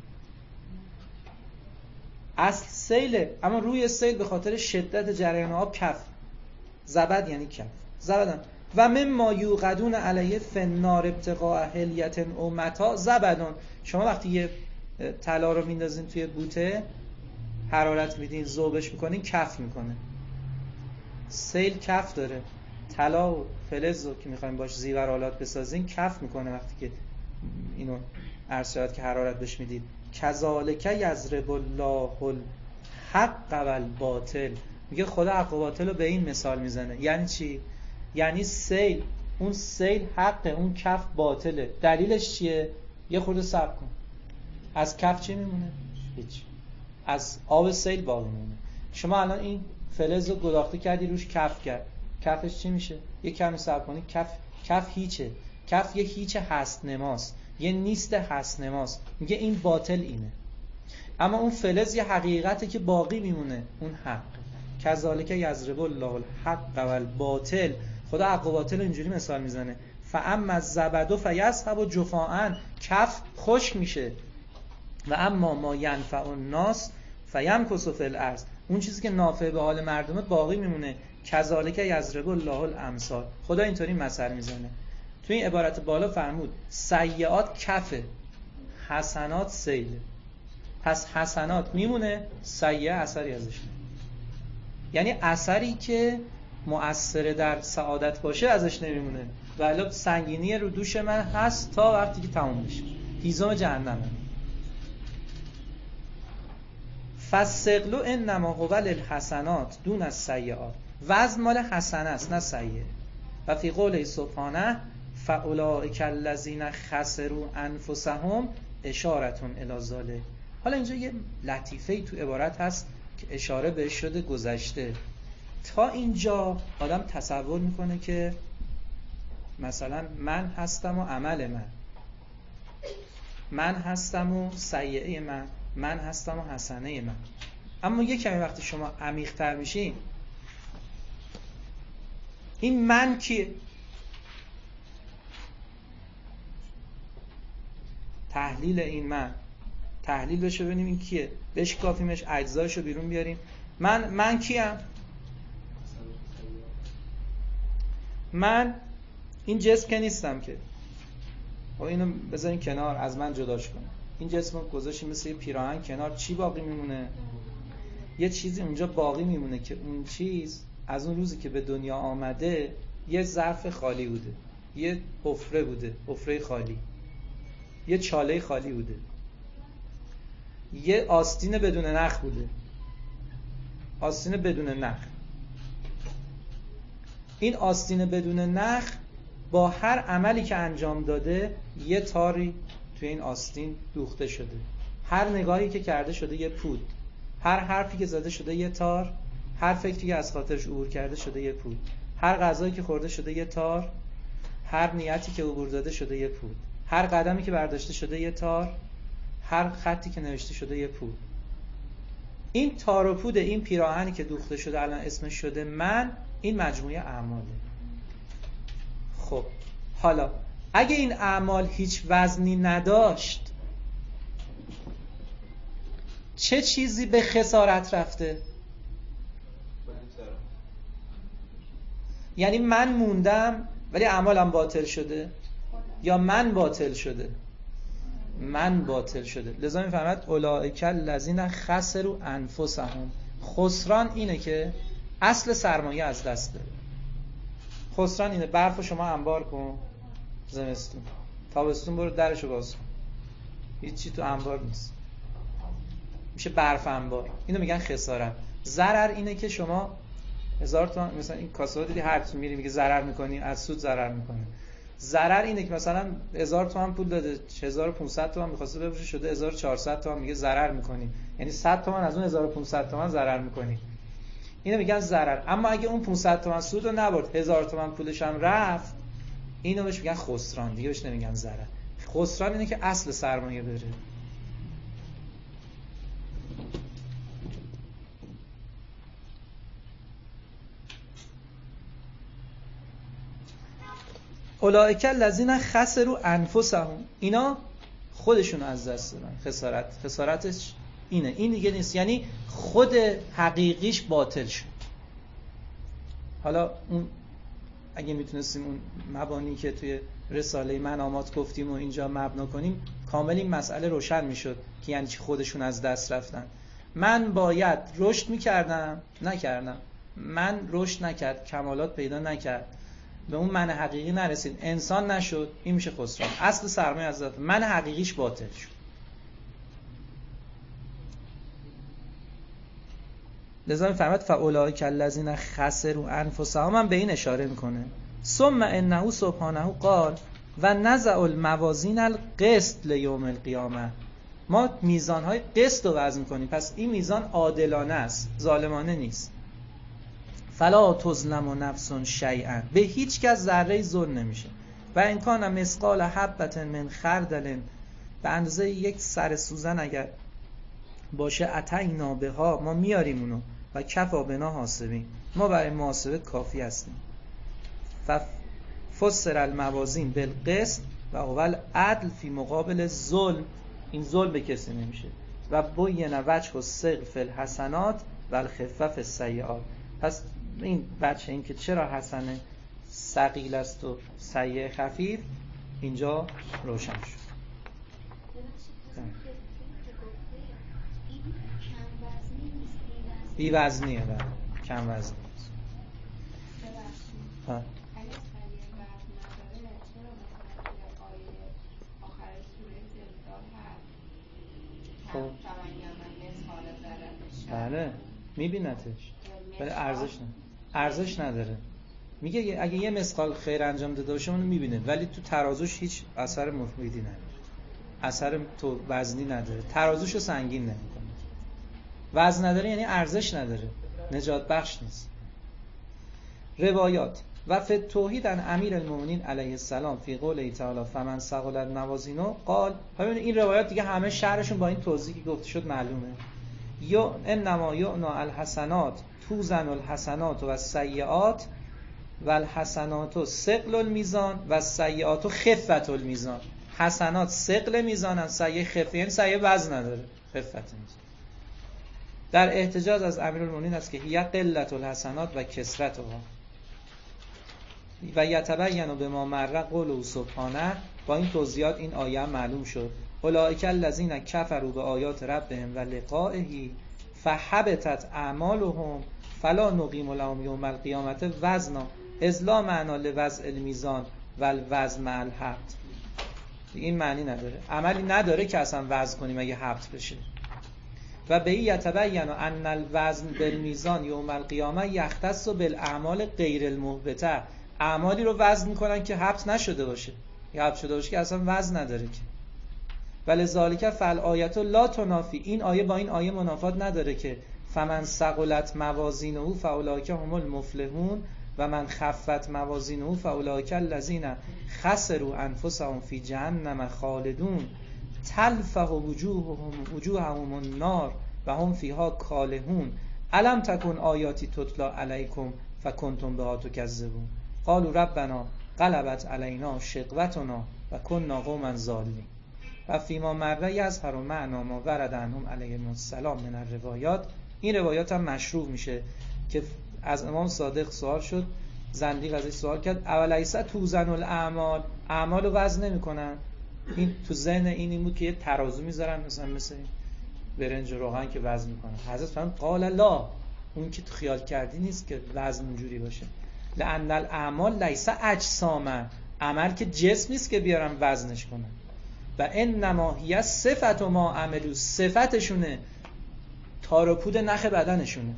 اصل سیله اما روی سیل به خاطر شدت جریان آب کف. زبد یعنی کف. زبدن و مما یوقدون علیه فی النار ابتغاء حلیة او متاع زبدون. شما وقتی یه طلا رو میندازین توی بوته، حرارت میدین، ذوبش میکنین، کف میکنه. سیل کف داره. طلا و فلز رو که میخوایم باش زیورآلات بسازین کف میکنه وقتی که اینو عرض شد که حرارت بهش میدید. کذالک یضرب الله الحق والباطل. میگه خدا حق و باطل رو به این مثال میزنه. یعنی چی؟ یعنی سیل اون سیل حقه، اون کف باطله. دلیلش چیه؟ یه خورده صبر کن. از کف چی میمونه؟ هیچ. از آب سیل باقی میمونه. شما الان این فلز رو گداخته کردی روش کف کرد، کفش چی میشه؟ یه کمی صبر کنی کف هیچه. کف یه هیچ هست نماست، یه نیست هست نماست. میگه این باطل اینه. اما اون فلز یه حقیقته که باقی میمونه، اون حق. کذالک یضرب الله الحق و الباطل. خدا حق و باطل اینجوری مثال میزنه. فاما الزبد فیذهب جفاء، کف خشک میشه. و اما ما ینفع الناس فیمکث فی الارض، اون چیزی که نافع به حال مردمه باقی میمونه. کذالک یضرب الله الامثال. خدا اینطوری مثل میزنه. توی این عبارت بالا فرمود سیئات کفه، حسنات سیله. پس حسنات میمونه، سیئه اثری ازش نمیمونه. یعنی اثری که مؤثر در سعادت باشه ازش نمیمونه. ولی سنگینی رو دوش من هست تا وقتی که تموم بشه. هیزم جهنمه. فالثقل انما هو للحسنات دون السیئات. وزن مال حسنه است نه سیئه. و فی قوله سبحانه فاولئک الذین خسروا انفسهم اشاره الی ذلک. حالا اینجا یه لطیفه‌ای تو عبارت هست که اشاره بهش شده گذشته. تا اینجا آدم تصور میکنه که مثلا من هستم و عمل من هستم و سیئه من هستم و حسنه من. اما یه کمی وقتی شما عمیق‌تر میشین، این من کیه؟ تحلیل این من، تحلیل بشه ببینیم این کیه، بشکافیمش، اجزاشو بیرون بیاریم. من کیم؟ من این جسم که نیستم که. و اینو بذارین کنار، از من جداش کنم. این جسم رو گذاشتیم مثل یه پیراهن کنار، چی باقی میمونه؟ یه چیزی اونجا باقی میمونه که اون چیز از اون روزی که به دنیا آمده یه ظرف خالی بوده، یه حفره بوده، حفره خالی، یه چاله خالی بوده، یه آستین بدون نخ بوده، آستین بدون نخ. این آستین بدون نخ با هر عملی که انجام داده یه تاری توی این آستین دوخته شده. هر نگاهی که کرده شده یه پود، هر حرفی که زده شده یه تار، هر فکری که از خاطرش عبور کرده شده یه پود، هر غذایی که خورده شده یه تار، هر نیتی که عبور داده شده یه پود، هر قدمی که برداشته شده یه تار، هر خطی که نوشته شده یه پود. این تار و پود این پیراهنی که دوخته شده الان اسمش شده من، این مجموعه اعماله. خب حالا اگه این اعمال هیچ وزنی نداشت، چه چیزی به خسارت رفته؟ یعنی من موندم ولی اعمالم باطل شده، یا من باطل شده؟ من باطل شده. لذا میفهمد اولئک الذین خسروا انفسهم. خسران اینه که اصل سرمایه از دست بره. خسران اینه برف شما انبار کن زمستون، تابستون برو درشو باز کن، هیچی تو انبار نیست، میشه برف انبار. اینو میگن خسارت. ضرر اینه که شما 1000 تومان مثلا این کاسه دیدی هر کی میری میگه ضرر میکنی، از سود ضرر میکنه. ضرر اینه که مثلا 1000 تومان پول داده، 1500 تومان می‌خواسته بفروشه شده 1400 تومان، میگه ضرر میکنی، یعنی 100 تومان از اون 1500 تومان ضرر میکنی. اینو میگن ضرر. اما اگه اون 500 تومان سود رو نبرد، 1000 تومان پولش هم رفت، اینو بهش میگن خسران، دیگه بهش نمیگن ضرر. خسران اینه که اصل سرمایه بره. اولئک الذین خسروا انفسهم. اینا خودشون از دست دادن. خسارتش اینه، این دیگه نیست، یعنی خود حقیقیش باطل شد. حالا اون اگه میتونستیم اون مبانی که توی رساله منامات گفتیم و اینجا مبنا کنیم، کامل این مسئله روشن میشد که یعنی چی خودشون از دست رفتن. من باید رشد میکردم، نکردم. من رشد نکرد، کمالات پیدا نکرد، به اون من حقیقی نرسید، انسان نشد، این میشه خسران. اصل سرمایه از دست، من حقیقیش باطل شد. لذا میفرماد فاولئک الذین خسروا انفسهم، هم به این اشاره میکنه. ثم انه سبحانه قال و نزع الموازین القسط لیوم القیامه. ما میزانهای قسط رو وزن کنیم، پس این میزان عادلانه است، ظالمانه نیست. فلا تظلم نفس شیئا، به هیچ کس ذره ظلم نمیشه. و ان کان مثقال حبة من خردل، به اندازه یک سر سوزن اگر باشه، اتینا بها، ما میاریم اونو، و کفا بنا حاسبین، ما برای محاسبه کافی هستیم. فسر الموازین بالقسط و اول عدل فی مقابل ظلم، این ظلم به کسی نمیشه. و بین وجه الثقل فی الحسنات و الخفه فی السیئات. پس این بچه این که چرا حسنه ثقیل است و سیئه خفیف اینجا روشن شد. بی وزنیه، بله کم وزنی است. خب بله میبینتش، ولی ارزش نداره. میگه اگه یه مثقال خیر انجام داده باشه اونو میبینه، ولی تو ترازوش هیچ اثر مفیدی نداره، اثر تو وزنی نداره، ترازوشو سنگین نمیکنه. وزن نداره یعنی ارزش نداره، نجات بخش نیست. روایات و فی التوحید عن امیر المؤمنین علیه السلام فی قوله تعالی فمن ثقلت موازینه قال. ببینید این روایات دیگه همه شرحشون با این توضیحی که گفته شد معلومه. یا انما یعنا الحسنات توزن الحسنات و السیئات و الحسنات ثقل المیزان و السیئات خفت المیزان. حسنات ثقل میزانن، سیئه خفه، یعنی سیئه وزن نداره، خفت میزان. در احتجاج از امیرالمومنین است که هی قلت الحسنات و کثرتها و یتبین بما مر قوله سبحانه. با این توضیحات این آیه معلوم شد. اولئک الذین کفروا بآیات ربهم و لقائه فحبطت اعمالهم فلا نقیم لهم یوم القیامة وزنا اذ لا معنا لوضع المیزان و الوزن مع الحبط. این معنی نداره، عملی نداره که اصلا وزن کنیم اگه حبط بشه. و به یتبین ان الوزن بالمیزان یوم القیامه یختص بالاعمال غیر المحبطه. اعمالی رو وزن میکنن که حبط نشده باشه، یا حبط شده باشه که اصلا وزن نداره که. ولذالک فالآیه لا تنافی، این آیه با این آیه منافات نداره که فمن ثقلت موازینه فاولئک هم المفلحون و من خفت موازینه فاولئک الذین خسروا انفسهم فی جهنم خالدون تلفح وجوههم النار و هم فیها کالحون الم تکن آیاتی تتلا علیکم فکنتم بها تکذبون قالوا ربنا غلبت علینا شقوتنا و کنا قوما ظالمین. و فیما مره یظهر معنا ما ورد عنهم علیهم السلام من الروایات. این روایات هم مشروع میشه که از امام صادق سوال شد، زندیق ازش سوال کرد اولیس توزن الاعمال، اعمال رو وزن نمیکنن؟ این تو ذهن این بود که یه ترازو میذارن مثل برنج و روغن که وزن میکنن. حضرت فرمود قال لا، اون که تو خیال کردی نیست که وزن اونجوری باشه. لأن الاعمال لیس اجساما، عمل که جسم نیست که بیارن وزنش کنن. و انما هی صفت ما عملو، صفتشونه تار و پود نخ بدنشونه،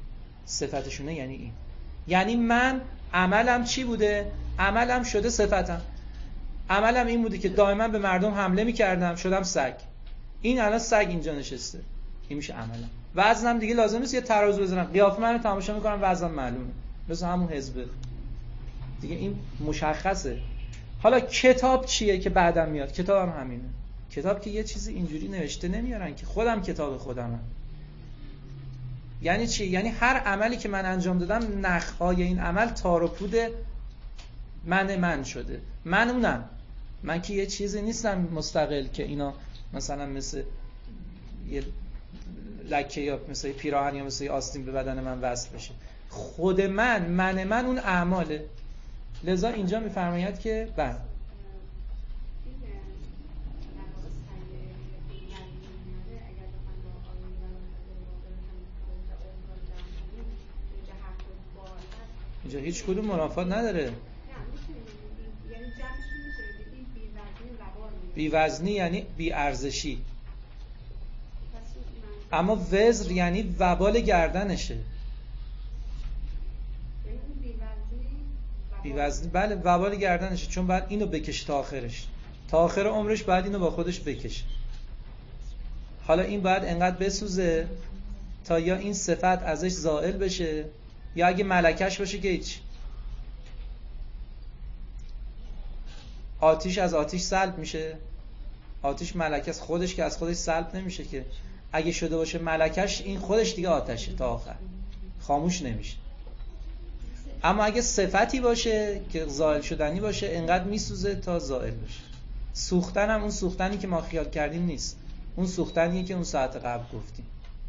صفتشونه یعنی این. یعنی من عملم چی بوده؟ عملم شده صفتم. عملم این بوده که دائما به مردم حمله میکردم، شدم سگ. این الان سگ اینجا نشسته، این میشه عملم. وزنم دیگه لازم نیست یه ترازو بزنم، قیافه منو تماشا میکنم وزنم معلومه، مثل همون حزبه دیگه، این مشخصه. حالا کتاب چیه که بعدم میاد؟ کتاب هم همینه. کتاب که یه چیزی اینجوری نوشته نمیارن که، خودم کتاب خودمم. یعنی چی؟ یعنی هر عملی که من انجام دادم نخهای این عمل تار و پود من شده. من اونم، من که یه چیزی نیستم مستقل که اینا مثلا مثل یه لکه یا مثل پیراهن یا مثل آستین به بدن من وصل بشه. خود من اون اعماله. لذا اینجا میفرماید که بله اینجا هیچ کدوم منافات نداره. بی وزنی یعنی بی ارزشی، اما وزر یعنی وبال گردنشه. بی‌وزنی بله وبال گردنشه، چون بعد اینو بکشه تا آخرش، تا آخر عمرش بعد اینو با خودش بکشه. حالا این باید انقدر بسوزه تا یا این صفت ازش زائل بشه، یا اگه ملکش باشه که هیچ. آتیش از آتیش سلب میشه، آتیش ملکه از خودش که از خودش سلب نمیشه که. اگه شده باشه ملکش، این خودش دیگه آتشه تا آخر، خاموش نمیشه. اما اگه صفتی باشه که زائل شدنی باشه، انقدر میسوزه تا زائل بشه. سوختن هم اون سوختنی که ما خیال کردیم نیست، اون سوختنیه که اون ساعت قبل گفتیم.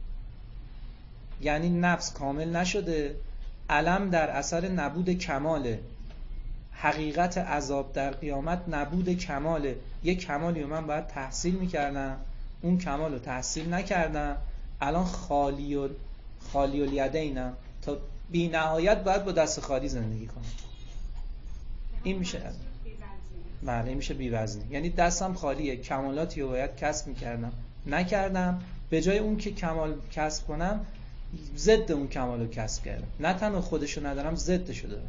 یعنی نفس کامل نشده، علم در اثر نبود کماله. حقیقت عذاب در قیامت نبود کماله. یک کمالی رو من باید تحصیل میکردم، اون کمال رو تحصیل نکردم، الان خالی الیدینم، تا بی نهایت باید با دست خالی زندگی کنم. این میشه بله، این میشه بی‌وزنی. یعنی دستم خالیه، کمالاتی رو باید کسب میکردم نکردم، به جای اون که کمال کسب کنم ضد اون کمال رو کسب کردم. نه تنها خودشو ندارم، ضدشو دارم.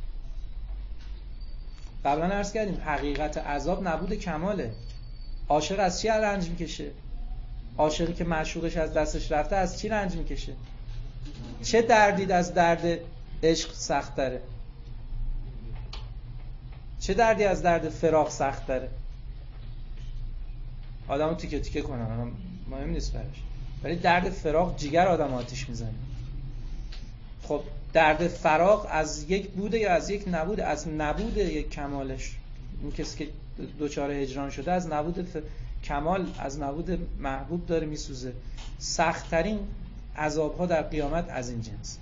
قبلا عرض کردیم حقیقت عذاب نبود کماله. عاشق از چی رنج میکشه؟ عاشقی که معشوقش از دستش رفته از چی رنج میکشه؟ چه دردی از درد عشق سخت تره؟ چه دردی از درد فراق سخت تره؟ آدمو تیکه تیکه کنن مهم نیست براش، ولی درد فراق جیگر آدم آتیش میزنه. خب درد فراق از یک بوده یا از یک نبوده؟ از نبوده یک کمالش. اون کسی که دوچار هجران شده از نبود کمال، از نبود محبوب داره میسوزه. سخت‌ترین عذاب‌ها در قیامت از این جنس.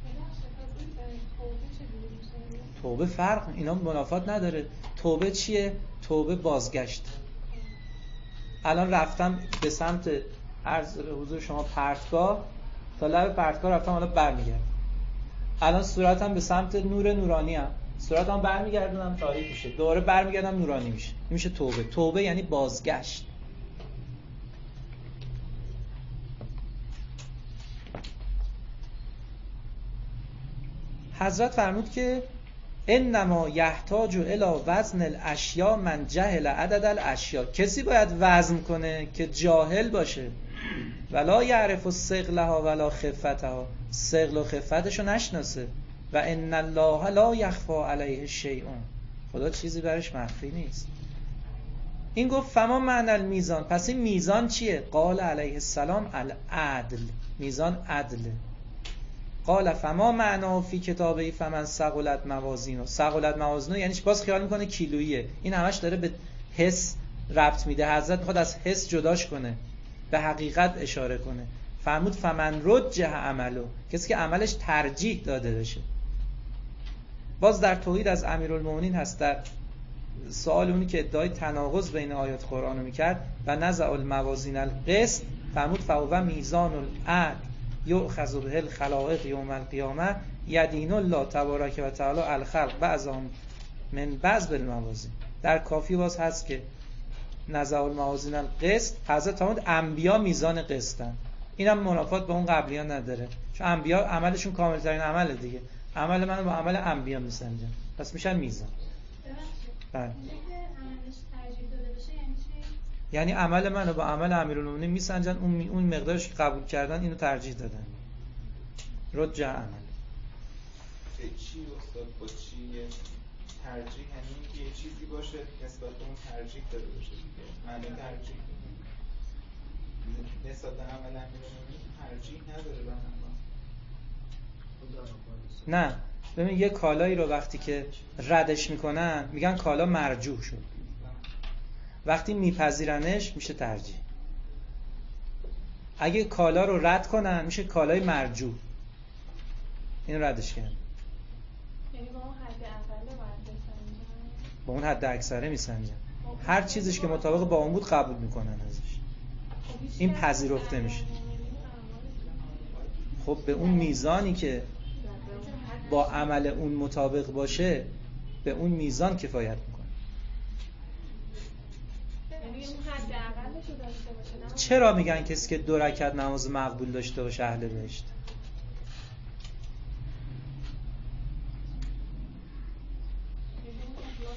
توبه فرق، اینا منافات نداره. توبه چیه؟ توبه بازگشت. الان رفتم به سمت عرض حضور شما پرتگاه، تا لب پرتگاه رفتم، حالا برمیگردم. الان صورتم به سمت نور نورانی هم، صورتم برمیگردونم تاریک میشه، دوباره برمیگردم نورانی میشه. این میشه توبه. توبه یعنی بازگشت. حضرت فرمود که انما یحتاج الی وزن الاشیاء من جهل عدد الاشیاء. کسی باید وزن کنه که جاهل باشه، ولا یعرف الثقلها ولا خفتها، ثقل و خفتشو نشناسه. و ان الله لا یخفی علیه شیء، خدا چیزی برش مخفی نیست. این گفت فما معنی المیزان، پس این میزان چیه؟ قال علیه السلام العدل، میزان عدله. قال فما معنی فی کتابه فمن ثقلت موازینه. ثقلت موازینه یعنی باز خیال میکنه کیلوییه، این همش داره به حس ربط میده. حضرت میخواد از حس جداش کنه، به حقیقت اشاره کنه. فرمود فمن رجح عمله، کسی که عملش ترجیح داده بشه. باز در توحید از امیرالمومنین هست، در سوال اونی که ادعای تناقض بین آیات قرآن رو میکرد، و نزع الموازین القسط، فرمود فهو میزان العدل یؤخذ به الخلائق یوم القیامه یدین الله تبارک و تعالی الخلق بعضهم من بعض بالموازین. در کافی باز هست که نزع الموازین القسط، حضرت فرمود انبیا میزان قسطن. اینم منافات با اون قبلی‌ها نداره، چون انبیا عملشون کامل‌ترین عمله دیگه. عمل منو با عمل انبیا میسنجن، پس میشن میزان. بله. یعنی عمل منو با عمل امیرالمومنین میسنجن، اون مقدارش که قبول کردن اینو ترجیح دادن. رجع عمل. چی استاد با چی ترجیح؟ یعنی اینکه یه چیزی باشه نسبت به اون ترجیح داده باشه دیگه. معنی ترجیح نسبت به عمل امیرالمومنین ترجیح نداره به هم. نه ببین، یه کالایی رو وقتی که ردش میکنن میگن کالا مرجوح شد، وقتی میپذیرنش میشه ترجیح. اگه کالا رو رد کنن میشه کالای مرجوح، این ردش کردن. یعنی با اون حد اوله باید بسنجن، با اون حد اکثره میسنجن. هر چیزش که مطابق با اون بود قبول میکنن ازش، این پذیرفته میشه. خب به اون میزانی که با عمل اون مطابق باشه، به اون میزان کفایت میکنه. یعنی اون حد اولش رو داشته باشه. چرا میگن کسی که 2 رکعت نماز مقبول داشته باشه اهل بهشت؟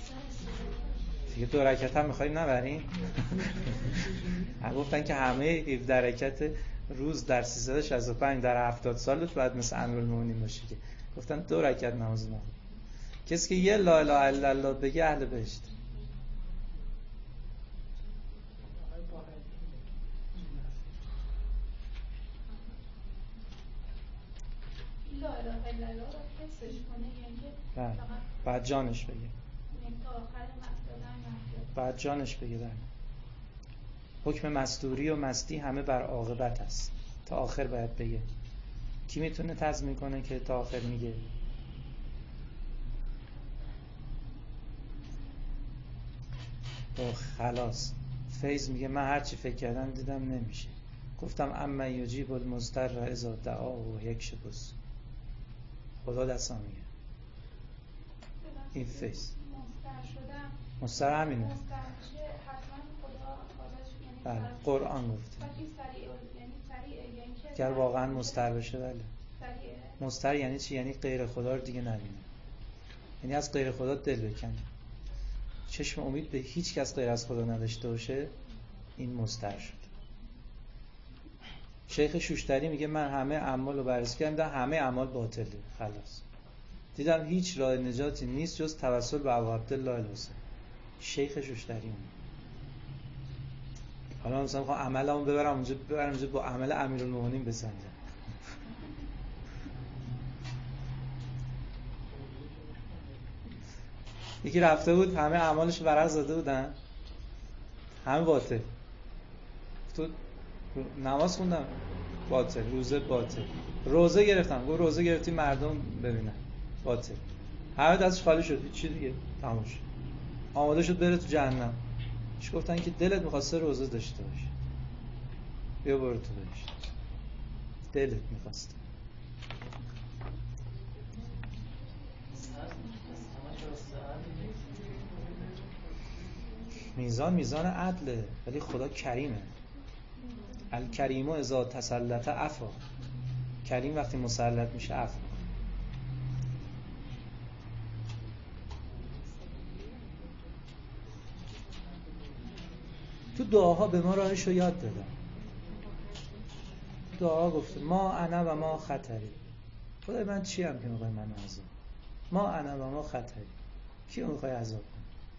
دیگه 2 رکعت هم می‌خوایم نبریم؟ هم گفتن که همه 17 رکعت روز در 365 در 70 سالت باید مثل امیرالمومنین باشی که گفتن 2 رکعت نماز نخون. کسی که یه لا اله الا الله بگه اهل بهشت. لا اله الا الله رو حفظش کنه، یعنی بله. بعد جانش بگه. یعنی تا آخر مقصد بعد جانش بگه. بله. حکم مستوری و مستی همه بر عاقبت است. تا آخر باید بگه. کی میتونه تضمین کنه که تا آخر میگه؟ خلاص. فیض میگه من هرچی فکر کردم دیدم نمیشه. گفتم اما یجیب المضطر اذا دعا و یکشف السوء. خدا دستا میگه. این فیض مستر همینه. بله قرآن گفته. گر واقعا مستر بشه بله. مستر یعنی چی؟ یعنی غیر خدا رو دیگه نبینه. یعنی از غیر خدا دل بکنه. چشم امید به هیچ کس غیر از خدا نداشته باشه، این مستر شد. شیخ شوشتری میگه من همه اعمال رو بررسی کردم، همه اعمال باطله. خلاص دیدم هیچ راه نجاتی نیست جز توسل به ابو عبدالله الحسین. شیخ شوشتری میگه. حالا مثلا میخوام عملمو ببرم اونجا با عمل امیرالمومنین بسنجم. یکی رفته بود همه اعمالش ورق زده بودن، همه باطل. تو نماز خوندم باطل، روزه باطل، روزه گرفتم، گفت روزه گرفتی مردم ببینن باطل. همه دستش خالی شد، چی دیگه تموم شد، آماده شد بره تو جهنم. چی گفتن که دلت می‌خواسته روزه داشته باشی، بیا برو تو بهشت. دلت می‌خواسته. میزان عدله، ولی خدا کریمه. الکریم اذا تسلط عفا. کریم وقتی مسلط میشه عفو. تو دعاها به ما راهشو یاد دادن. دعا گفته ما انا و ما خطری. خدای من چی هم که میخوای من عذاب؟ ما انا و ما خطری. کی میخوای عذاب کنی؟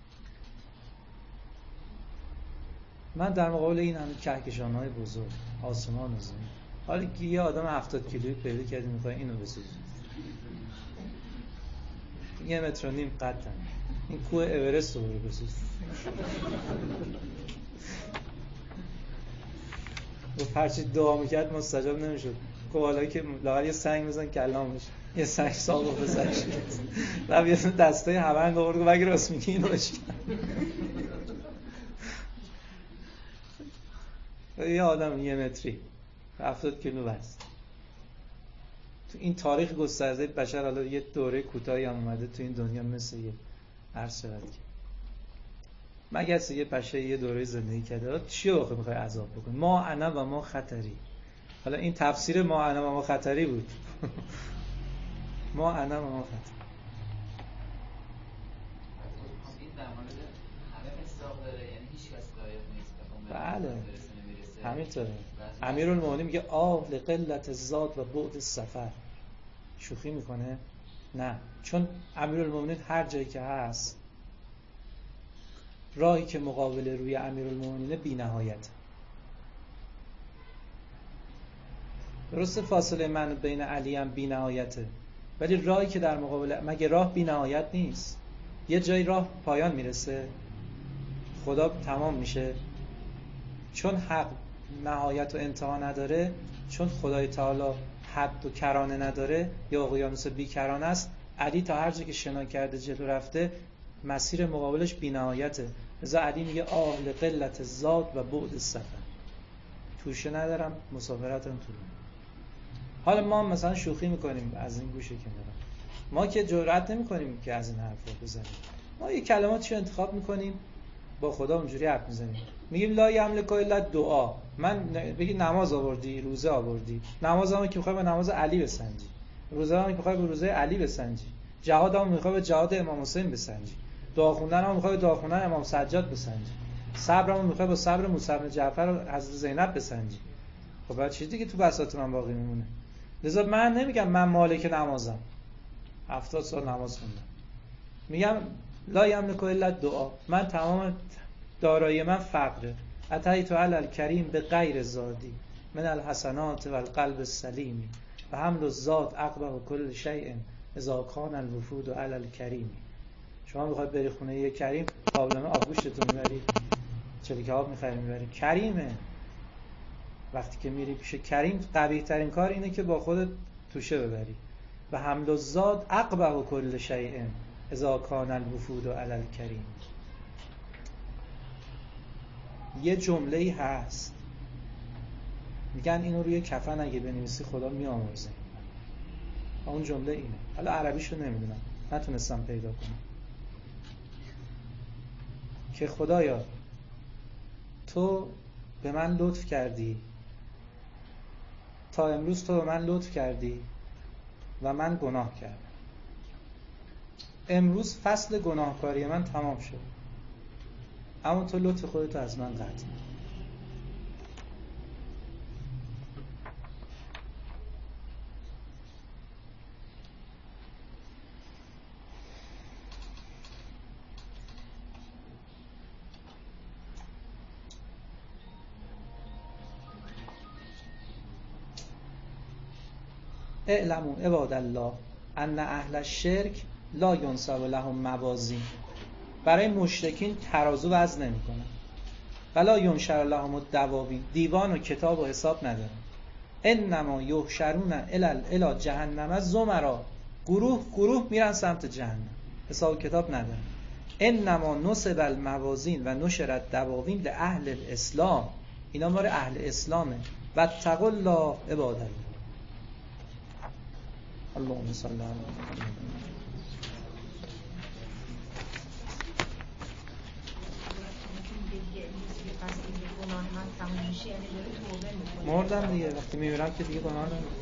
من در مقابل این همه کهکشان‌های بزرگ، آسمان و زمین، حالا که یه آدم 70 کیلویی پیدا کردی میخوای اینو بسوزی. 1.5 متر قدم. این کوه اورست رو بسوزی. و هرچی دعا میکرد مستجاب نمیشد. کوالایی که لاغر یه سنگ بزن کلامش، یه سنگ ساقو بزنش. و یه دستای همه آورد و اگه راست میگی اینو بشکن. یه آدم 1 متری 70 کیلو وزن. تو این تاریخ گسترده بشر حالا یه دوره کوتاهی هم اومده تو این دنیا مثل یه عرض شود که مگر یه بشر یه دوره زندگی کرده. چی واقعا میخوای عذاب بکنی؟ ما انا و ما خطری. حالا این تفسیر ما انا و ما خطری بود. ما انا و ما خطری. این در مورد همه مصداق داره، یعنی هیچ کس لایق نیست. بله همینطوره. امیرالمومنین میگه لقلت الزاد و بعد السفر. شوخی میکنه؟ نه، چون امیرالمومنین هر جایی که هست راهی که مقابل روی امیرالمومنین بی‌نهایت. درسته فاصله من بین علی هم بی‌نهایته، ولی راهی که در مقابل، مگه راه بی‌نهایت نیست؟ یه جای راه پایان میرسه، خدا تمام میشه. چون حق نهایت و انتها نداره، چون خدای تعالی حد و کرانه نداره یا اقیانوس بی کرانه است، علی تا هر جا که شنا کرده جلو رفته مسیر مقابلش بی نهایته. لذا علی میگه لقلت الزاد و بعد السفر. توشه ندارم، مسافرتم طولانی. حالا ما مثلا شوخی میکنیم از این گوشه کنار، ما که جرئت نمیکنیم که از این حرفا بزنیم. ما یه کلماتشو انتخاب میکنیم با خدا اونجوری حرف میزنیم، میگیم لا یملک الا دعا. من بگی نماز آوردی، روزه آوردی، نمازمو که میخوای به نماز علی بسنجی، روزه‌مو که میخوای به روزه علی بسنجی، جهادمو میخوای به جهاد امام حسین بسنجی. دعا خوندن هم میخوای دعا خوندن امام سجاد بسنجی، صبر هم میخوای با صبر موسی بن جعفر و حضرت زینب بسنجی. خب بعد چیزی دیگه تو بساط من باقی میمونه. لذا من نمیگم من مالک نمازم 70 سال نماز خوندم، میگم لا یملک الا دعا، من تمام دارایی من فقره. اتیت علی الکریم به غیر زادی من الحسنات و القلب السلیم و حمل الذات اقبح کل شیء اذا کان الوفود علی الکریم. شما بخواید بری خونه یه کریم قابلمه آبگوشتون میبری، چلیکه آب میخری میبری، کریمه. وقتی که میری پیش کریم قبیح ترین کار اینه که با خودت توشه ببری. و حمل الذات اقبح کل شیء اذا کان الوفود علی الکریم. یه جمله‌ای هست میگن اینو روی کفن اگه بنویسی خدا میآمرزه. اون جمله اینه، حالا عربیشو نمیدونم نتونستم پیدا کنم، که خدایا تو به من لطف کردی، تا امروز تو به من لطف کردی و من گناه کردم. امروز فصل گناهکاری من تمام شد، اما تو لطف خودتو از من قطع کن. اعلموا عباد الله ان اهل الشرک لا ینصب لهم موازین. برای مشرکین ترازو وزن نمی‌کنن. ولا ینشر لهم الدواوین، دیوان و کتاب و حساب ندارن. انما یحشرون الی جهنم زمرا، گروه گروه میرن سمت جهنم، حساب و کتاب ندارن. انما نصب الموازین و نشر الدواوین لاهل الاسلام، اینا مال اهل اسلامه. و اتقوا الله عباد الله. اللهم صل علی محمد. مردم دیگه، وقتی میمیرم که دیگه گناه ندارم.